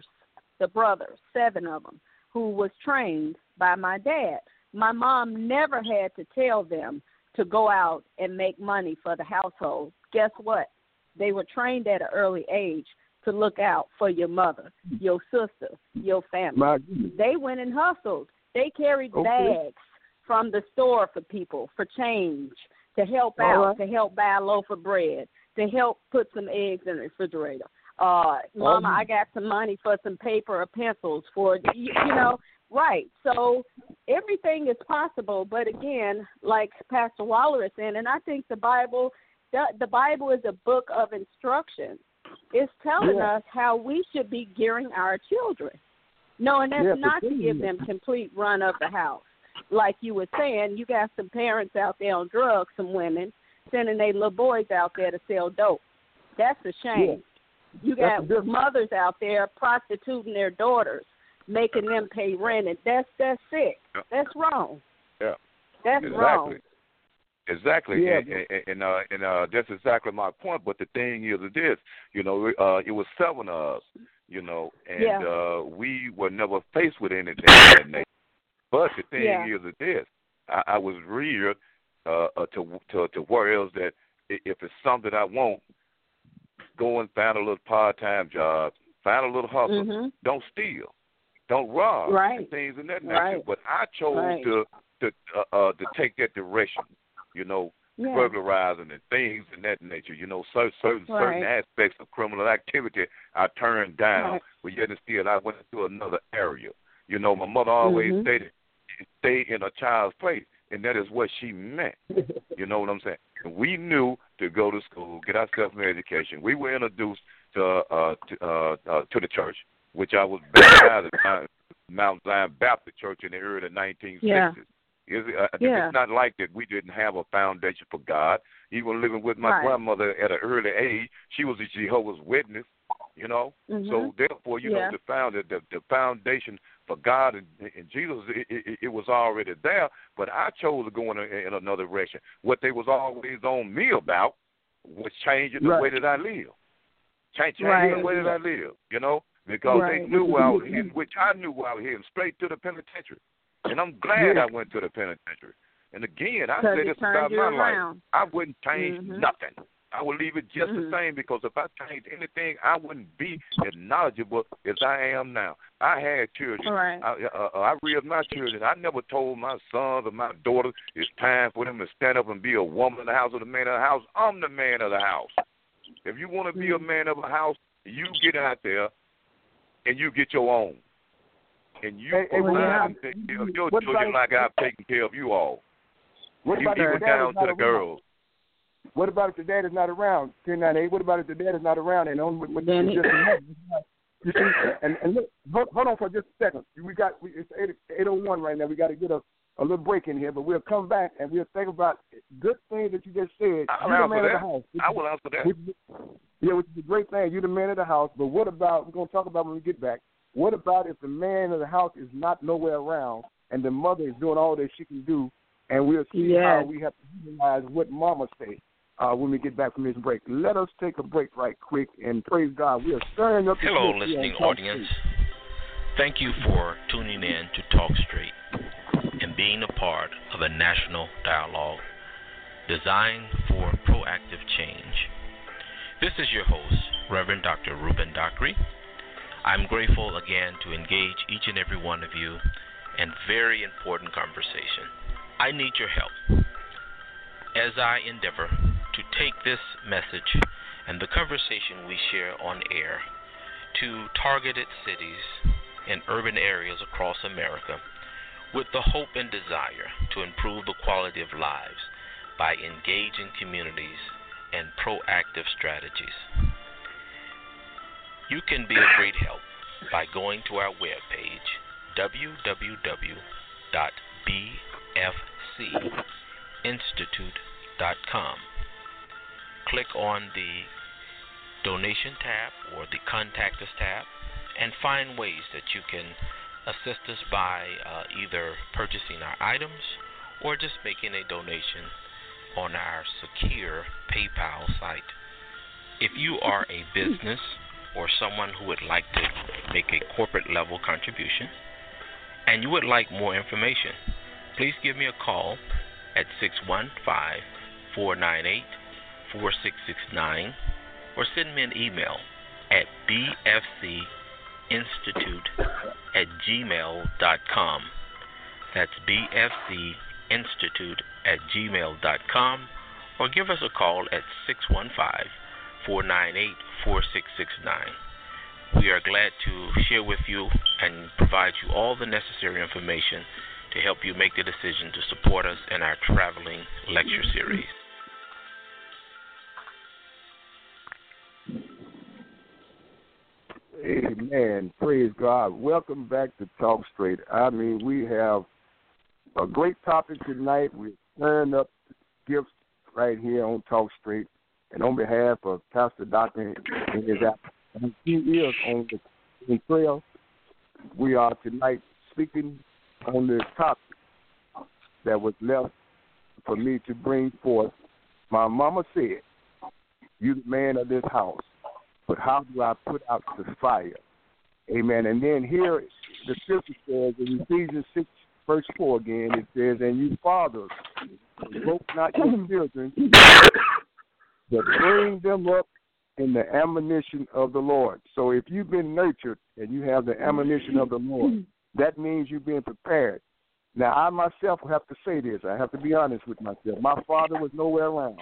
7 of them, who was trained by my dad. My mom never had to tell them to go out and make money for the household. Guess what? They were trained at an early age to look out for your mother, your sister, your family. They went and hustled. They carried bags from the store for people for change, to help out, to help buy a loaf of bread, to help put some eggs in the refrigerator. Mama, I got some money for some paper or pencils for, you know, right. So everything is possible. But again, like Pastor Waller is saying, and I think the Bible is a book of instructions. It's telling us how we should be gearing our children. No, and that's not to give them complete run of the house. Like you were saying, you got some parents out there on drugs, some women, sending their little boys out there to sell dope. That's a shame. You got mothers out there prostituting their daughters, making them pay rent, and that's sick. That's wrong. Yeah. That's wrong. Exactly. Yeah. And that's exactly my point. But the thing is this, you know, it was 7 of us, you know, and we were never faced with anything like that. But the thing is this, I was reared to where else that if it's something I want, go and find a little part-time job, find a little hustle. Don't steal, don't rob, and things in that nature. But I chose to take that direction, you know, burglarizing and things in that nature. You know, certain aspects of criminal activity I turned down, but yet and still I went to another area. You know, my mother always stated, stay in a child's place, and that is what she meant. You know what I'm saying? And we knew to go to school, get ourselves an education. We were introduced to the church, which I was baptized at Mount Zion Baptist Church in the early 1960s. It's not like that we didn't have a foundation for God. Even living with my grandmother at an early age, she was a Jehovah's Witness, you know. So therefore, you know, the foundation for God and Jesus, it was already there. But I chose to go in another direction. What they was always on me about was changing the way that I live. Changing the way that I live, you know, because they knew where I was heading, which I knew where I was heading, straight to the penitentiary. And I'm glad I went to the penitentiary. And again, I say this about my life. I wouldn't change nothing. I would leave it just the same, because if I changed anything, I wouldn't be as knowledgeable as I am now. I had children. I reared my children. I never told my sons or my daughters it's time for them to stand up and be a woman in the house or the man of the house. I'm the man of the house. If you want to be a man of a house, you get out there and you get your own. And you provide and take care of your children like I've taken care of you all. Even down to the girls. What about if the dad is not around? 1098. What about if the dad is not around and on with just you see? And look, hold on for just a second. It's 8:01 right now. We got to get a little break in here, but we'll come back and we'll think about good things that you just said. You're the man of the house. I will answer that. Which is a great thing. You're the man of the house. But what about? We're going to talk about when we get back. What about if the man of the house is not nowhere around and the mother is doing all that she can do, and we'll see how we have to utilize what Mama said when we get back from this break. Let us take a break right quick, and praise God. We are stirring up the Hello, listening audience. Thank you for tuning in to Talk Straight and being a part of a national dialogue designed for proactive change. This is your host, Reverend Dr. Ruben Dockery. I'm grateful again to engage each and every one of you in very important conversation. I need your help as I endeavor to take this message and the conversation we share on air to targeted cities in urban areas across America with the hope and desire to improve the quality of lives by engaging communities and proactive strategies. You can be a great help by going to our webpage, www.bfcinstitute.com. Click on the Donation tab or the Contact Us tab and find ways that you can assist us by either purchasing our items or just making a donation on our secure PayPal site. If you are a business or someone who would like to make a corporate level contribution and you would like more information, please give me a call at 615-498-4669 or send me an email at bfcinstitute@gmail.com. That's bfcinstitute@gmail.com, or give us a call at 615-498-4669. We are glad to share with you and provide you all the necessary information to help you make the decision to support us in our traveling lecture series. Amen. Praise God. Welcome back to Talk Straight. I mean, we have a great topic tonight. We're stirring up gifts right here on Talk Straight. And on behalf of Pastor Doctor and his and he is on the trail, we are tonight speaking on this topic that was left for me to bring forth. My mama said, "You the man of this house, but how do I put out the fire?" Amen. And then here the scripture says in Ephesians 6, verse 4 again, it says, "And you fathers, provoke not your children, but bring them up in the admonition of the Lord." So if you've been nurtured and you have the admonition of the Lord, that means you've been prepared. Now, I myself have to say this. I have to be honest with myself. My father was nowhere around.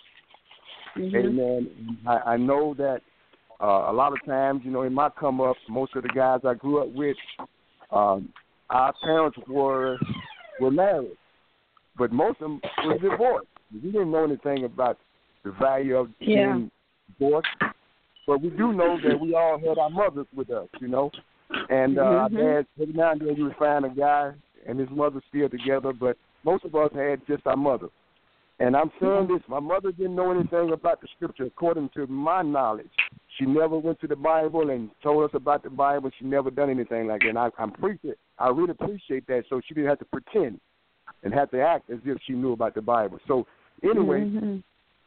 Amen. I know that a lot of times, you know, in my come up, most of the guys I grew up with, our parents were married, but most of them were divorced. We didn't know anything about the value of being divorced, but we do know that we all had our mothers with us, you know. And I've had, every now and then you would find a guy and his mother still together, but most of us had just our mother. And I'm saying this, my mother didn't know anything about the scripture according to my knowledge. She never went to the Bible and told us about the Bible. She never done anything like that. And I really appreciate that, so she didn't have to pretend and have to act as if she knew about the Bible. So anyway,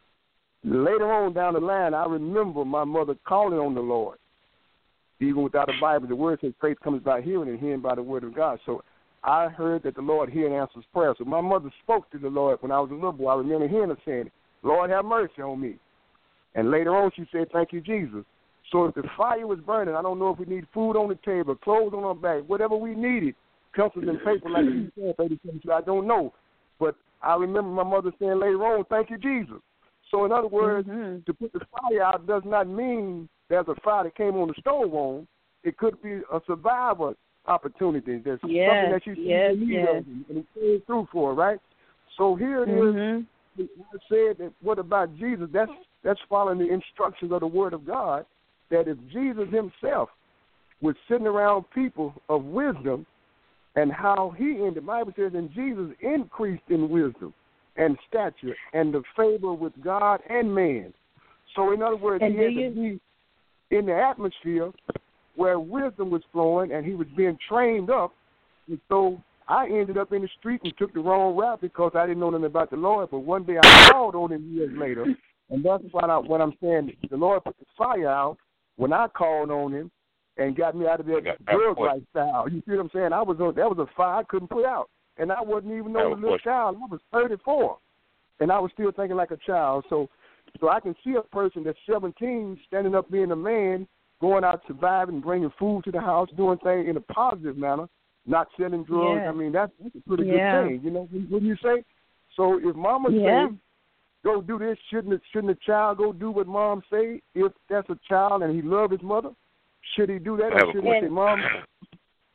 later on down the line, I remember my mother calling on the Lord. Even without a Bible, the word says faith comes by hearing and hearing by the word of God. So I heard that the Lord hears and answers prayer. So my mother spoke to the Lord when I was a little boy. I remember hearing her saying, "Lord, have mercy on me." And later on she said, "Thank you, Jesus." So if the fire was burning, I don't know if we need food on the table, clothes on our back, whatever we needed, pencils and paper like you said, I don't know. But I remember my mother saying later on, "Thank you, Jesus." So in other words, to put the fire out does not mean there's a fire that came on the stove on. It could be a survival opportunity. There's something that you see in need of, and it came through for, right? So here it is. I said that what about Jesus? That's following the instructions of the Word of God, that if Jesus himself was sitting around people of wisdom and how he, in the Bible says, and Jesus increased in wisdom and stature and the favor with God and man. So in other words, he had to be in the atmosphere where wisdom was flowing and he was being trained up. And so I ended up in the street and took the wrong route because I didn't know nothing about the Lord. But one day I called on him years later, and that's what I'm saying. The Lord put the fire out when I called on him and got me out of that drug lifestyle. You see what I'm saying? That was a fire I couldn't put out. And I wasn't even no little child. I was 34, and I was still thinking like a child. So I can see a person that's 17 standing up being a man, going out surviving, bringing food to the house, doing things in a positive manner, not selling drugs. I mean, that's a pretty good thing, you know, wouldn't you say? So if mama say, go do this, shouldn't a child go do what mom say if that's a child and he love his mother? Should he do that or should he say, Mom,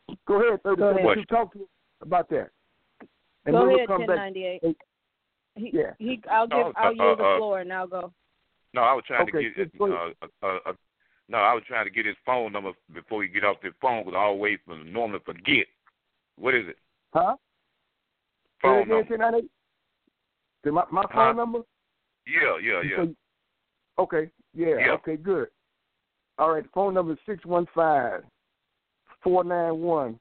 Go ahead, 30 Go seconds. ahead. You talk to us about that. And Go we'll ahead, come 1098. back. I'll yield the floor and I'll go. No, I was trying to Okay, get no, I was trying to get his phone number before he get off the phone because I always normally forget. What is it? Huh? Phone number. My phone number? Yeah. Okay, okay, good. All right, phone number is 615-491-5489.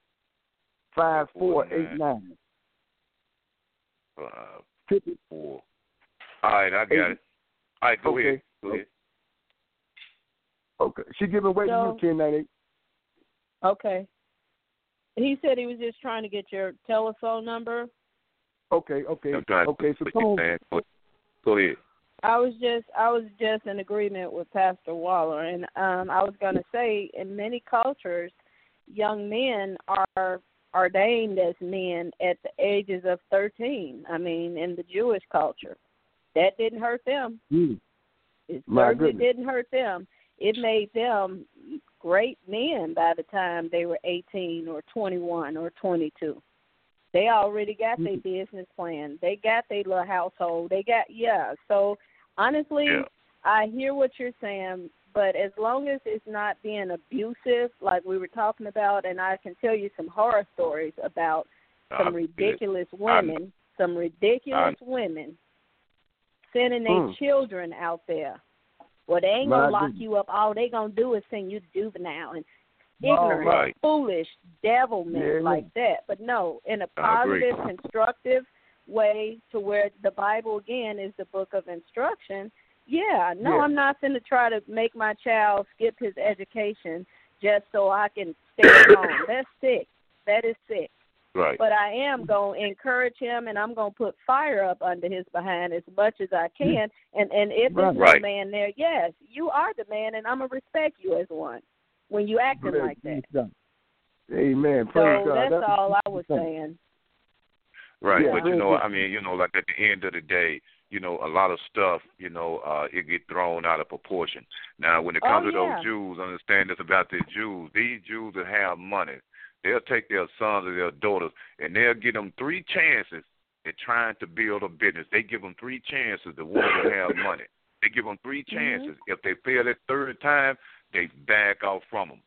54. All right, I got it. All right, go ahead. Okay. She giving away to you, 1098. Okay. He said he was just trying to get your telephone number. Okay. So come on. Go ahead. I was just in agreement with Pastor Waller, and I was going to say, in many cultures, young men are ordained as men at the ages of 13. I mean, in the Jewish culture, that didn't hurt them. It certainly didn't hurt them. It made them great men by the time they were 18 or 21 or 22. They already got their business plan. They got their little household. So, honestly, I hear what you're saying, but as long as it's not being abusive, like we were talking about, and I can tell you some horror stories about some ridiculous women sending their children out there. Well, they ain't going to lock you up. All they going to do is send you to juvenile and ignorant, foolish devilment like that. But no, in a positive, constructive way to where the Bible, again, is the book of instruction. I'm not going to try to make my child skip his education just so I can stay at home. That's sick. That is sick. Right. But I am going to encourage him, and I'm going to put fire up under his behind as much as I can. And if there's no man there, yes, you are the man, and I'm going to respect you as one when you acting like that. Amen. So that's all I was saying. Right. But, like at the end of the day, a lot of stuff, it get thrown out of proportion. Now, when it comes to those Jews, understand this about the Jews. These Jews that have money, they'll take their sons or their daughters, and they'll give them 3 chances at trying to build a business. They give them 3 chances, the ones that have money. They give them 3 chances. If they fail that third time, they back off from them.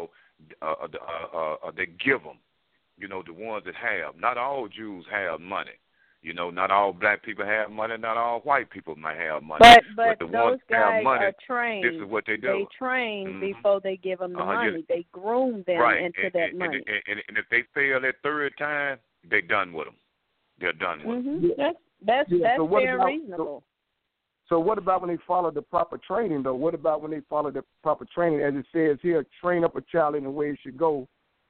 They give them, the ones that have. Not all Jews have money. Not all black people have money. Not all white people might have money. But the those ones that guys have money, are trained. this is what they do. They train before they give them the money. They groom them into that money. And if they fail that third time, they're done with them. They're done with them. That's very reasonable. So what about when they follow the proper training, though? What about when they follow the proper training? As it says here, train up a child in the way he should go.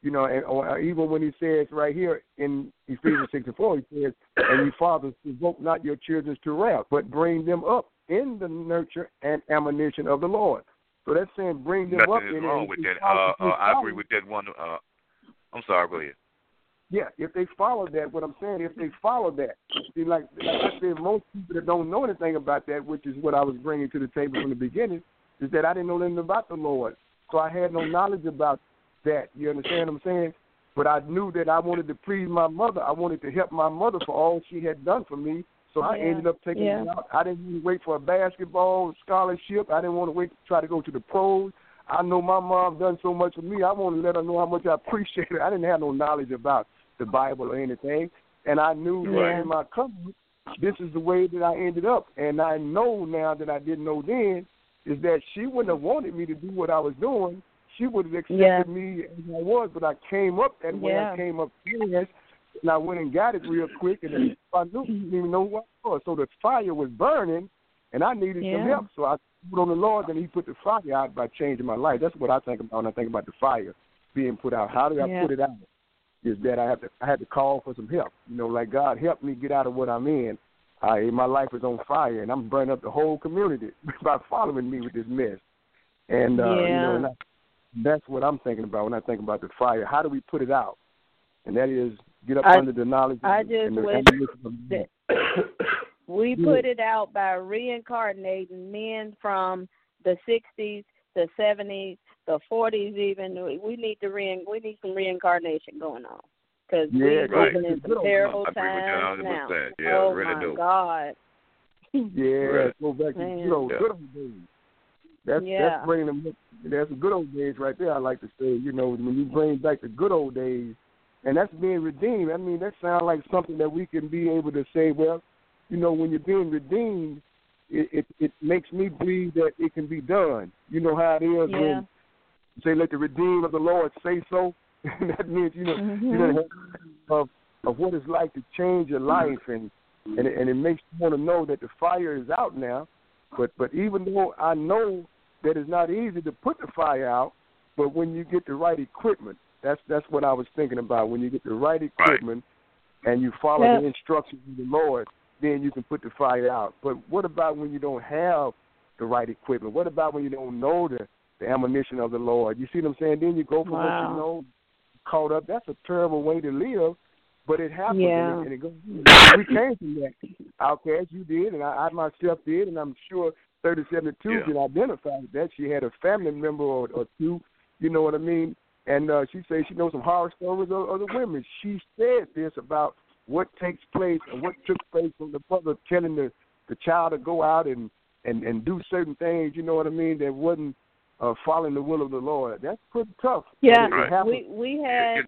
Or even when he says right here in Ephesians 6:4, he says, and you fathers, provoke not your children to wrath, but bring them up in the nurture and admonition of the Lord. So that's saying bring them up. Nothing is wrong with that. I agree with that one. I'm sorry, go ahead. Yeah, if they follow that, what I'm saying, if they follow that, see, like I said, most people that don't know anything about that, which is what I was bringing to the table from the beginning, is that I didn't know anything about the Lord. So I had no knowledge about that. You understand what I'm saying? But I knew that I wanted to please my mother. I wanted to help my mother for all she had done for me. So I ended up taking it out. I didn't want to wait for a basketball scholarship. I didn't want to wait to try to go to the pros. I know my mom done so much for me. I want to let her know how much I appreciate her. I didn't have no knowledge about the Bible or anything. And I knew that in my company, this is the way that I ended up. And I know now that I didn't know then is that she wouldn't have wanted me to do what I was doing. She would have accepted me as I was, but I came up that way. I came up fast, and I went and got it real quick, and I knew she didn't even know who I was. So the fire was burning, and I needed some help. So I put on the Lord, and he put the fire out by changing my life. That's what I think about when I think about the fire being put out. How do I put it out? Is that I had to call for some help. Like God help me get out of what I'm in. My life is on fire, and I'm burning up the whole community by following me with this mess. And and that's what I'm thinking about when I think about the fire. How do we put it out? And that is get up under the knowledge. We put it out by reincarnating men from the 60s, the 70s, the 40s even. We need some reincarnation going on because Yeah, we're living in some terrible I times agree with now. you 100%. Yeah, Oh really my do. God. Yeah, Really. go back to the good old days. That's bringing them. That's the good old days right there. I like to say, you know, when you bring back the good old days, and that's being redeemed. I mean, that sounds like something that we can be able to say. Well, you know, when you're being redeemed, it makes me believe that it can be done. You know how it is when say, "Let the redeemed of the Lord say so." That means you know of what it's like to change your life, and it makes you want to know that the fire is out now. But even though I know that it's not easy to put the fire out, but when you get the right equipment, that's what I was thinking about. When you get the right equipment and you follow the instructions of the Lord, then you can put the fire out. But what about when you don't have the right equipment? What about when you don't know the ammunition of the Lord? You see what I'm saying? Then you go for what you know, caught up. That's a terrible way to live, but it happens. Yeah. And it goes. We came from that. Outcast, you did, and I myself did, and I'm sure 3072 can identify with that. She had a family member or two, you know what I mean? And she said she knows some horror stories of the women. She said this about what takes place and what took place from the mother telling the child to go out and do certain things, you know what I mean, that wasn't following the will of the Lord. That's pretty tough. Yeah, we had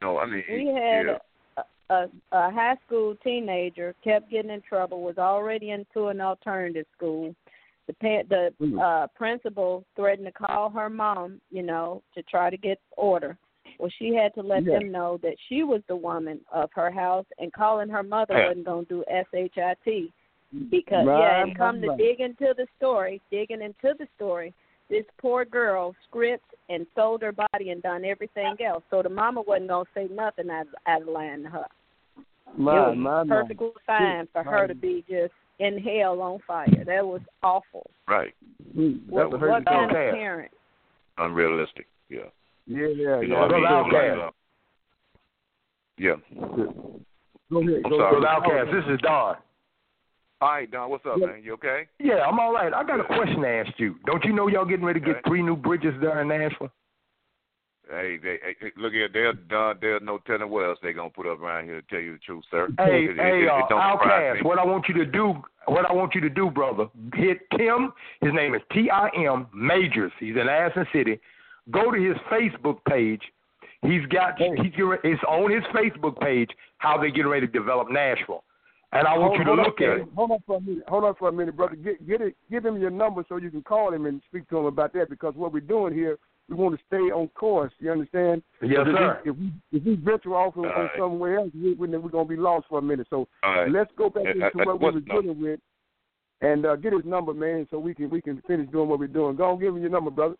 a high school teenager kept getting in trouble, was already into an alternative school. The principal threatened to call her mom, you know, to try to get order. Well, she had to let them know that she was the woman of her house, and calling her mother wasn't going to do SHIT. Because, and come to digging into the story, this poor girl scripted and sold her body and done everything else. So the mama wasn't going to say nothing out of line to her. It was perfectly fine for her to be just in hell on fire. That was awful. Right. What kind of parent? Unrealistic. Yeah. Yeah. You know, Outcast. Yeah. Go ahead. Go Outcast. This is Don. All right, Don. What's up, man? You okay? Yeah, I'm all right. I got a question to ask you. Don't you know y'all getting ready to get 3 new bridges there in Nashville? Hey, look here. There's no telling what else they're gonna put up around here. To tell you the truth, sir. Hey, Outcast. What I want you to do, brother. Hit Tim. His name is Tim Majors. He's in Addison City. Go to his Facebook page. It's on his Facebook page how they getting ready to develop Nashville. And I want you to look at it. Hold on for a minute, brother. Give him your number so you can call him and speak to him about that, because what we're doing here, we want to stay on course. You understand? Yes, sir. If we venture off on somewhere else, we're going to be lost for a minute. So let's go back into what we were dealing with and get his number, man, so we can finish doing what we're doing. Go on, give him your number, brother.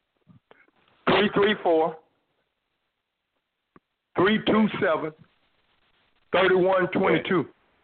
334-327-3122.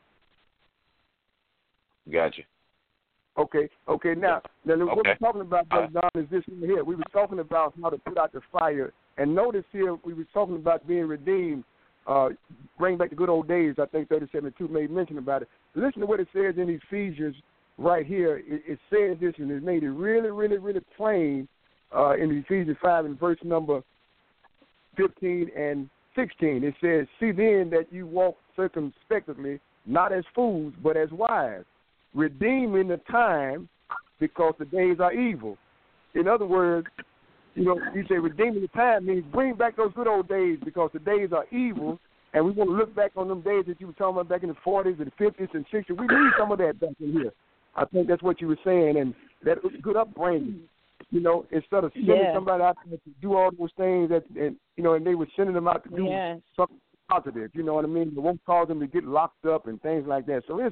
Gotcha. Okay. Now what we're talking about, Don, is this here. We were talking about how to put out the fire. And notice here, we were talking about being redeemed, bring back the good old days. I think 3072 made mention about it. Listen to what it says in Ephesians right here. It says this, and it made it really, really, really plain in Ephesians 5 and verse number 15 and 16. It says, "See then that you walk circumspectly, not as fools, but as wise, redeeming the time, because the days are evil." In other words, you say redeeming the time means bring back those good old days, because the days are evil, and we want to look back on them days that you were talking about back in the 40s and 50s and 60s. We need some of that back in here. I think that's what you were saying, and that was good upbringing. Instead of sending somebody out there to do all those things, and they were sending them out to do something positive. You know what I mean? It won't cause them to get locked up and things like that. So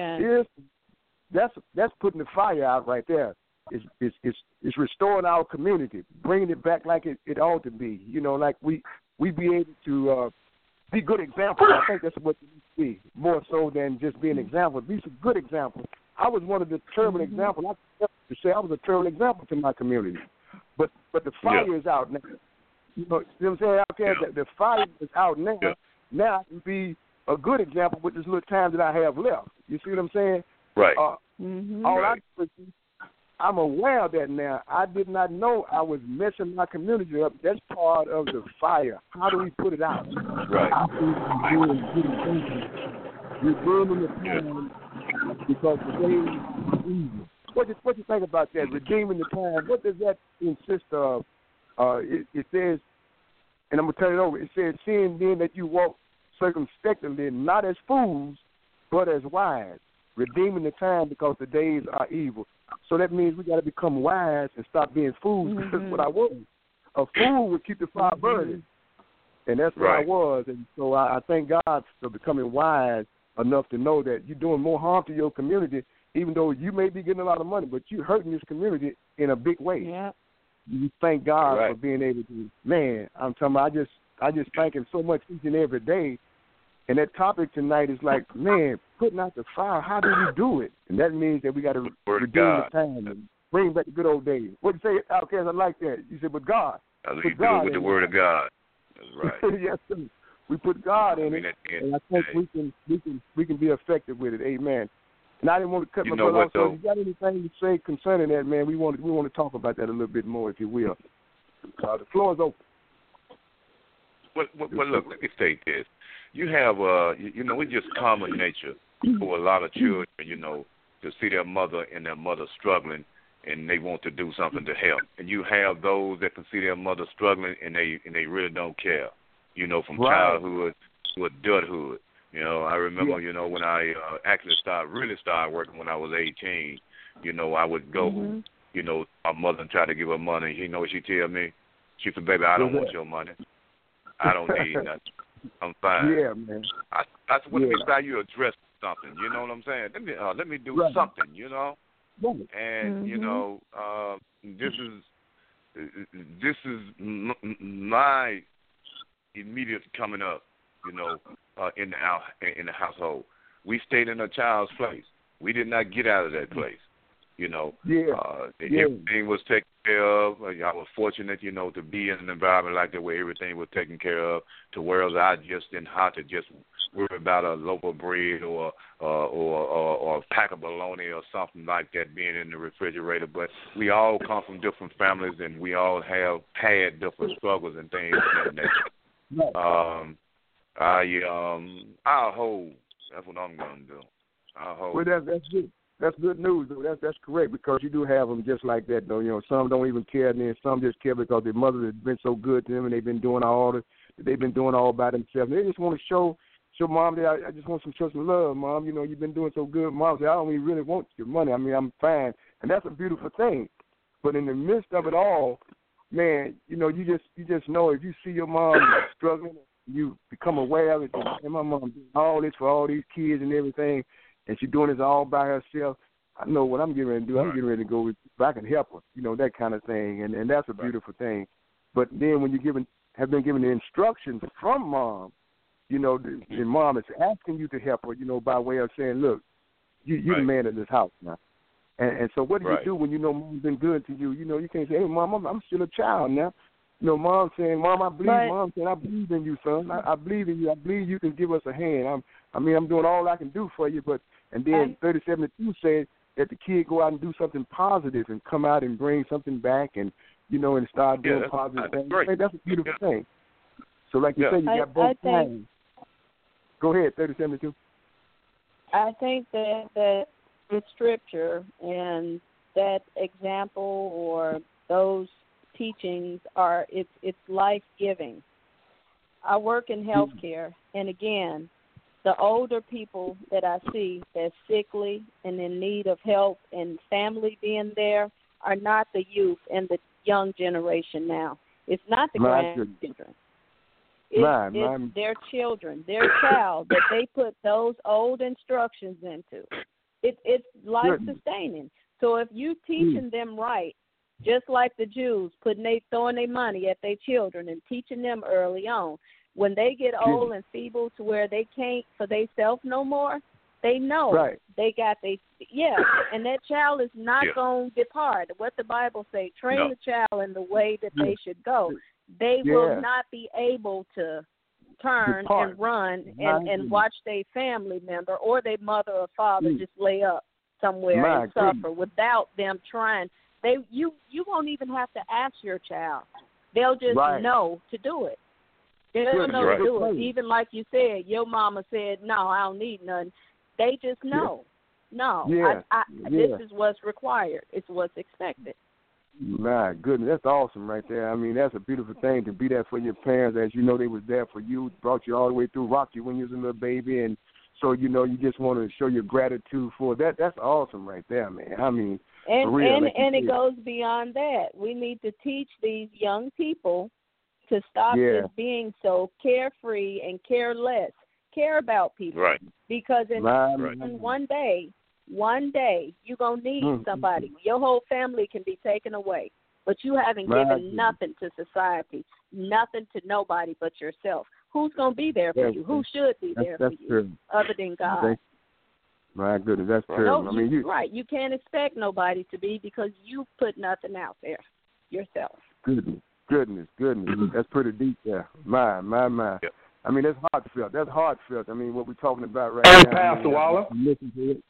that's putting the fire out right there. It's restoring our community, bringing it back like it ought to be. Like we be able to be good examples. I think that's what it needs to be, more so than just being examples. Be some good examples. I was one of the terrible examples. I have to say I was a terrible example to my community. But the fire is out now. You know what I'm saying? The fire is out now. Now I can be a good example with this little time that I have left. You see what I'm saying? Right. All I do I'm aware of that now. I did not know I was messing my community up. That's part of the fire. How do we put it out? Right. Redeeming the time because the days are evil. What you think about that? Redeeming the time. What does that consist of? It says, and I'm gonna turn it over. It says, "Seeing then that you walk circumspectly, not as fools, but as wise, redeeming the time because the days are evil." So that means we got to become wise and stop being fools. Mm-hmm. Because what I was, a fool would keep the fire burning, and that's what I was. And so I thank God for becoming wise enough to know that you're doing more harm to your community, even though you may be getting a lot of money, but you're hurting this community in a big way. Yeah. You thank God for being able to. Man, I'm talking about, I just thank Him so much each and every day. And that topic tonight is like, man, putting out the fire. How do we do it? And that means that we got to redeem the time and bring back the good old days. What you say, Outcast? I like that. You said, but God. That's what you do with the Word of God. That's right. Yes, sir. We put God in it, and I think we can be effective with it. Amen. And I didn't want to cut my brother off. So if you got anything to say concerning that, man, we want to talk about that a little bit more, if you will. The floor is open. Well, look, let me state this. You have, it's just common nature for a lot of children, to see their mother and their mother struggling, and they want to do something to help. And you have those that can see their mother struggling, and they really don't care, from childhood to adulthood. I remember, when I actually started working when I was 18, I would go, my mother and try to give her money. You know what she tell me? She said, "Baby, I don't want your money. I don't need nothing. I'm fine." Yeah, man. That's what it means by you address something. You know what I'm saying? Let me do something. And this is my immediate coming up. In the household, we stayed in a child's place. We did not get out of that place. Everything was taken care of. I was fortunate, to be in an environment like that where everything was taken care of, to where I just didn't have to just worry about a loaf of bread or a pack of bologna or something like that being in the refrigerator. But we all come from different families, and we all have had different struggles and things of that nature. I'll hold. That's what I'm gonna do. I'll hold. Well, that's good. That's good news, though. That's correct, because you do have them just like that, though. Some don't even care, and then some just care because their mother has been so good to them, and they've been doing all by themselves. And they just want to show mom that I just want some trust and love, Mom. You've been doing so good. Mom said, "I don't even really want your money. I mean, I'm fine," and that's a beautiful thing. But in the midst of it all, man, you just know if you see your mom struggling, you become aware of it. And my mom doing all this for all these kids and everything, and she's doing this all by herself. I know what I'm getting ready to do. I'm getting ready to go back and help her, that kind of thing. And that's a beautiful thing. But then when you have been given the instructions from Mom, and Mom is asking you to help her, by way of saying, look, you're the man of this house now. And so what do you do when Mom's been good to you? You can't say, "Hey, Mom, I'm still a child now." Mom saying, "Mom, I believe." Mom saying, "I believe in you, son. I believe in you. I believe you can give us a hand. I'm doing all I can do for you." And then 3072 said that the kid go out and do something positive and come out and bring something back, and and start doing positive things. That's a beautiful thing. So, like you said, you got both sides. Go ahead, 3072. I think that the scripture and that example or those teachings it's life-giving. I work in healthcare, and again, the older people that I see that's sickly and in need of help and family being there are not the youth and the young generation now. It's not the grandchildren. It's their children, their child that they put those old instructions into. It's life-sustaining. So if you teaching them right, just like the Jews, throwing their money at their children and teaching them early on, when they get old and feeble to where they can't for themselves no more, they know they got and that child is not going to depart. What the Bible say, train the child in the way that they should go. They will not be able to turn and run and watch their family member or their mother or father just lay up somewhere and suffer without them trying. You won't even have to ask your child. They'll just know to do it. They'll know to do it. Even like you said, your mama said, no, I don't need none. They just know. No, this is what's required. It's what's expected. My goodness, that's awesome right there. I mean, that's a beautiful thing to be there for your parents. As you know, they was there for you, brought you all the way through, rocked you when you was a little baby, and so, you know, you just want to show your gratitude for that. That's awesome right there, man. I mean, and for real, and it goes beyond that. We need to teach these young people to stop just being so carefree and careless. Care about people, because one day you're gonna need somebody. Your whole family can be taken away, but you haven't given nothing to society, nothing to nobody but yourself. Who's gonna be there for you? Who should be there for you other than God? My goodness, that's terrible. No, I mean, you can't expect nobody to be, because you put nothing out there yourself. Goodness. That's pretty deep there. My. Yep. I mean, that's heartfelt. I mean, what we're talking about right now. Pastor Waller. I'm listening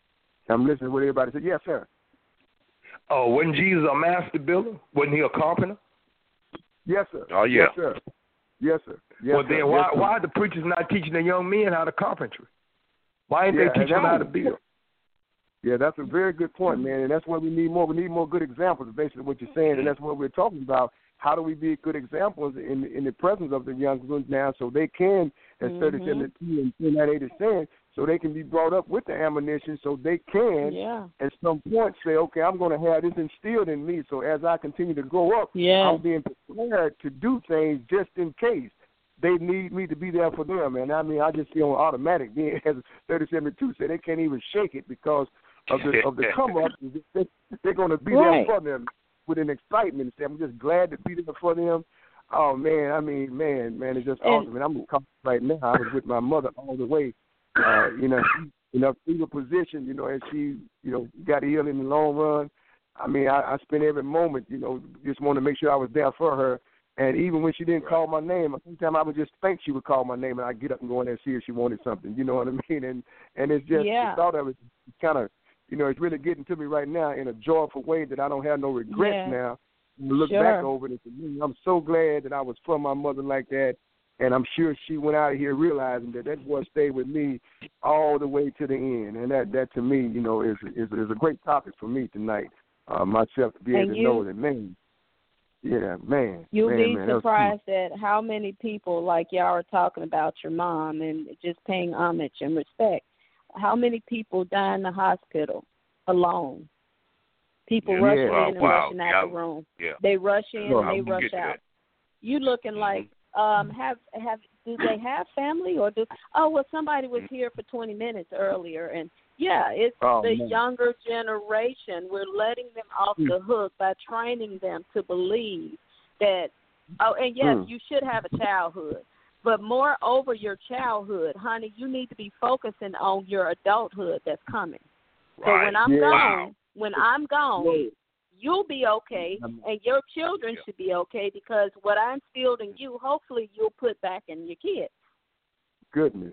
to what everybody said. Yes, sir. Oh, wasn't Jesus a master builder? Wasn't he a carpenter? Yes, sir. Oh, yeah. Yes, sir. Well, then why are the preachers not teaching the young men how to carpentry? Why ain't they teaching them how to build? Yeah, that's a very good point, man, and that's what we need more. We need more good examples, basically what you're saying, and that's what we're talking about. How do we be good examples in the presence of the young ones now, so they can, as 37 and 10 is saying, so they can be brought up with the ammunition, so they can at some point say, okay, I'm going to have this instilled in me, so as I continue to grow up, I'm being prepared to do things just in case they need me to be there for them. And I mean, I just feel automatic, being as 37-2 said, they can't even shake it because of the come up. They're going to be there for them with an excitement. I'm just glad to be there for them. Oh, man, I mean, man, it's just awesome. And I'm right now. I was with my mother all the way, in a fetal position, and she, got ill in the long run. I mean, I spent every moment, just want to make sure I was there for her. And even when she didn't call my name, sometimes I would just think she would call my name, and I'd get up and go in there and see if she wanted something. You know what I mean? And it's just the thought of it kind of, it's really getting to me right now in a joyful way that I don't have no regrets now. I look back over it, and I'm so glad that I was from my mother like that, and I'm sure she went out of here realizing that boy stayed with me all the way to the end. And that to me, is a great topic for me tonight, myself, to be able to know that, man. Yeah, man. You'll be surprised at how many people, like y'all are talking about your mom and just paying homage and respect, how many people die in the hospital alone. People rushing in and rushing out the room. Yeah. They rush in and they rush out. You looking like, do they have family or somebody was here for 20 minutes earlier, and it's the younger generation. We're letting them off the hook by training them to believe that, you should have a childhood. But moreover your childhood, honey, you need to be focusing on your adulthood that's coming. So when I'm gone, you'll be okay, and your children should be okay, because what I instilled in you, hopefully you'll put back in your kids. Goodness.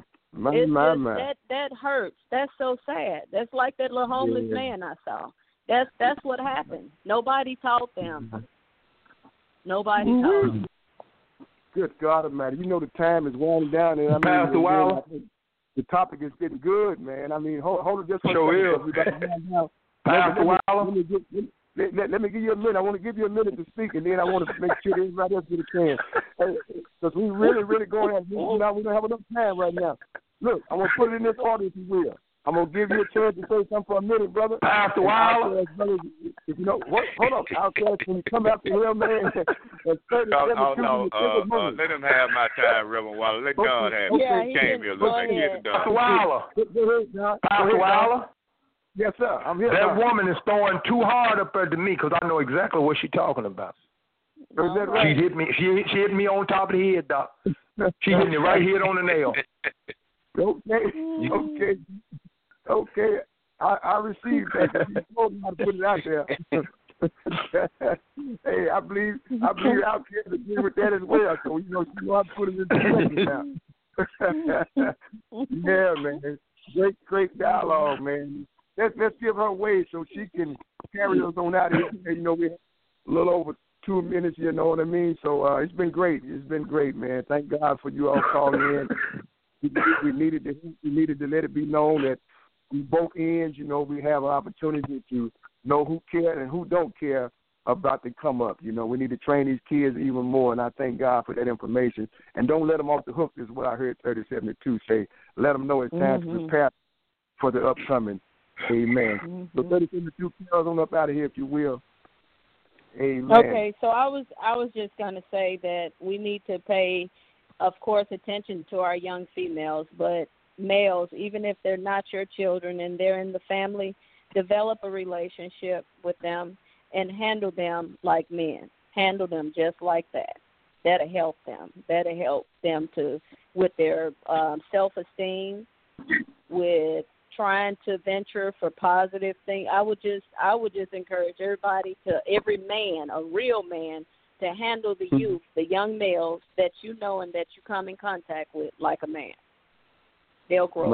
That hurts. That's so sad. That's like that little homeless man I saw. That's what happened. Nobody taught them. Nobody taught them. Good God Almighty. The time is winding down. And Pastor Waller, the topic is getting good, man. I mean, hold it just for a second. Pastor Waller. Let me give you a minute. I want to give you a minute to speak, and then I want to make sure that everybody else gets a chance. Because we really, really going at it. We don't have enough time right now. Look, I'm going to put it in this order, if you will. I'm going to give you a chance to say something for a minute, brother. Pastor Waller. Hold on. I'll say when you come after him, man. Let him have my time, Reverend Waller. Let God have it. Yeah, he came here. Let Pastor Waller. Pastor Waller. Yes, sir. I'm here. That woman is throwing too hard up there to me, because I know exactly what she's talking about. Is that right? She hit me. She hit me on top of the head, Doc. She hit me right here on the nail. Okay. I received that. You told me how to put it out there. Hey, I believe I'll get to agree with that as well. So you know how to put it in perspective now. Yeah, man. Great dialogue, man. let's give her a wave so she can carry us on out of here. You know, we have a little over 2 minutes. You know what I mean? So it's been great. It's been great, man. Thank God for you all calling in. We needed to let it be known that on both ends, you know, we have an opportunity to know who care and who don't care about the come up. You know, we need to train these kids even more, and I thank God for that information. And don't let them off the hook is what I heard 3072 say. Let them know it's time to prepare for the upcoming. Amen. So 3072, carry on up out of here, if you will. Amen. Okay, so I was just going to say that we need to pay, of course, attention to our young females, but males, even if they're not your children and they're in the family, develop a relationship with them and handle them like men. Handle them just like that. That'll help them. That'll help them to with their self-esteem, with trying to venture for positive things. I would just encourage every man, a real man, to handle the youth, the young males that you know and that you come in contact with like a man. They'll grow.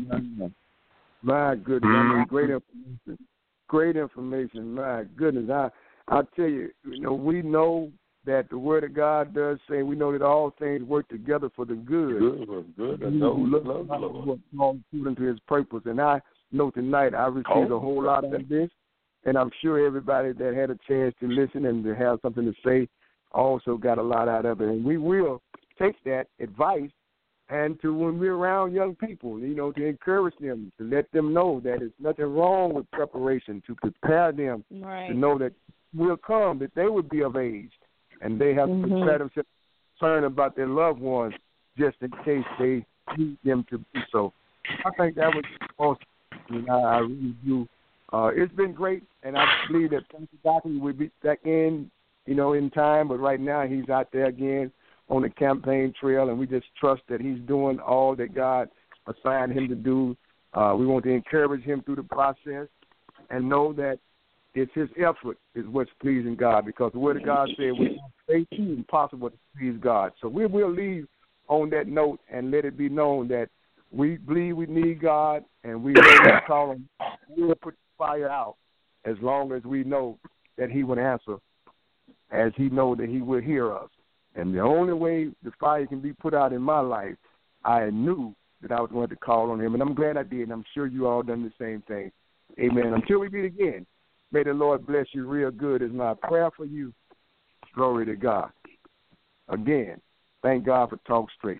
My goodness, I mean, great information. Great information. My goodness, I'll tell you, you know, we know that the Word of God does say, we know that all things work together for the good. Good. And who love according to His purpose. And I know tonight I received a whole lot of this, and I'm sure everybody that had a chance to listen and to have something to say also got a lot out of it. And we will take that advice and to when we're around young people, you know, to encourage them, to let them know that there's nothing wrong with preparation, to prepare them to know that will come, that they would be of age, and they have to prepare themselves, concerned about their loved ones, just in case they need them to be so. I think that was awesome. I really do. It's been great, and I believe that Pastor Dockery will be back in, you know, in time, but right now he's out there again on the campaign trail, and we just trust that he's doing all that God assigned him to do. We want to encourage him through the process and know that it's his effort is what's pleasing God, because the Word of God said it's impossible to please God. So we will leave on that note and let it be known that we believe we need God, and we will call him. We will put the fire out as long as we know that he would answer, as he know that he will hear us. And the only way the fire can be put out in my life, I knew that I was going to call on him, and I'm glad I did, and I'm sure you all done the same thing. Amen. Until we meet again, may the Lord bless you real good is my prayer for you. Glory to God. Again, thank God for Talk Straight.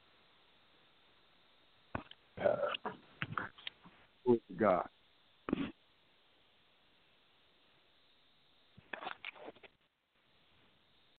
Glory to God.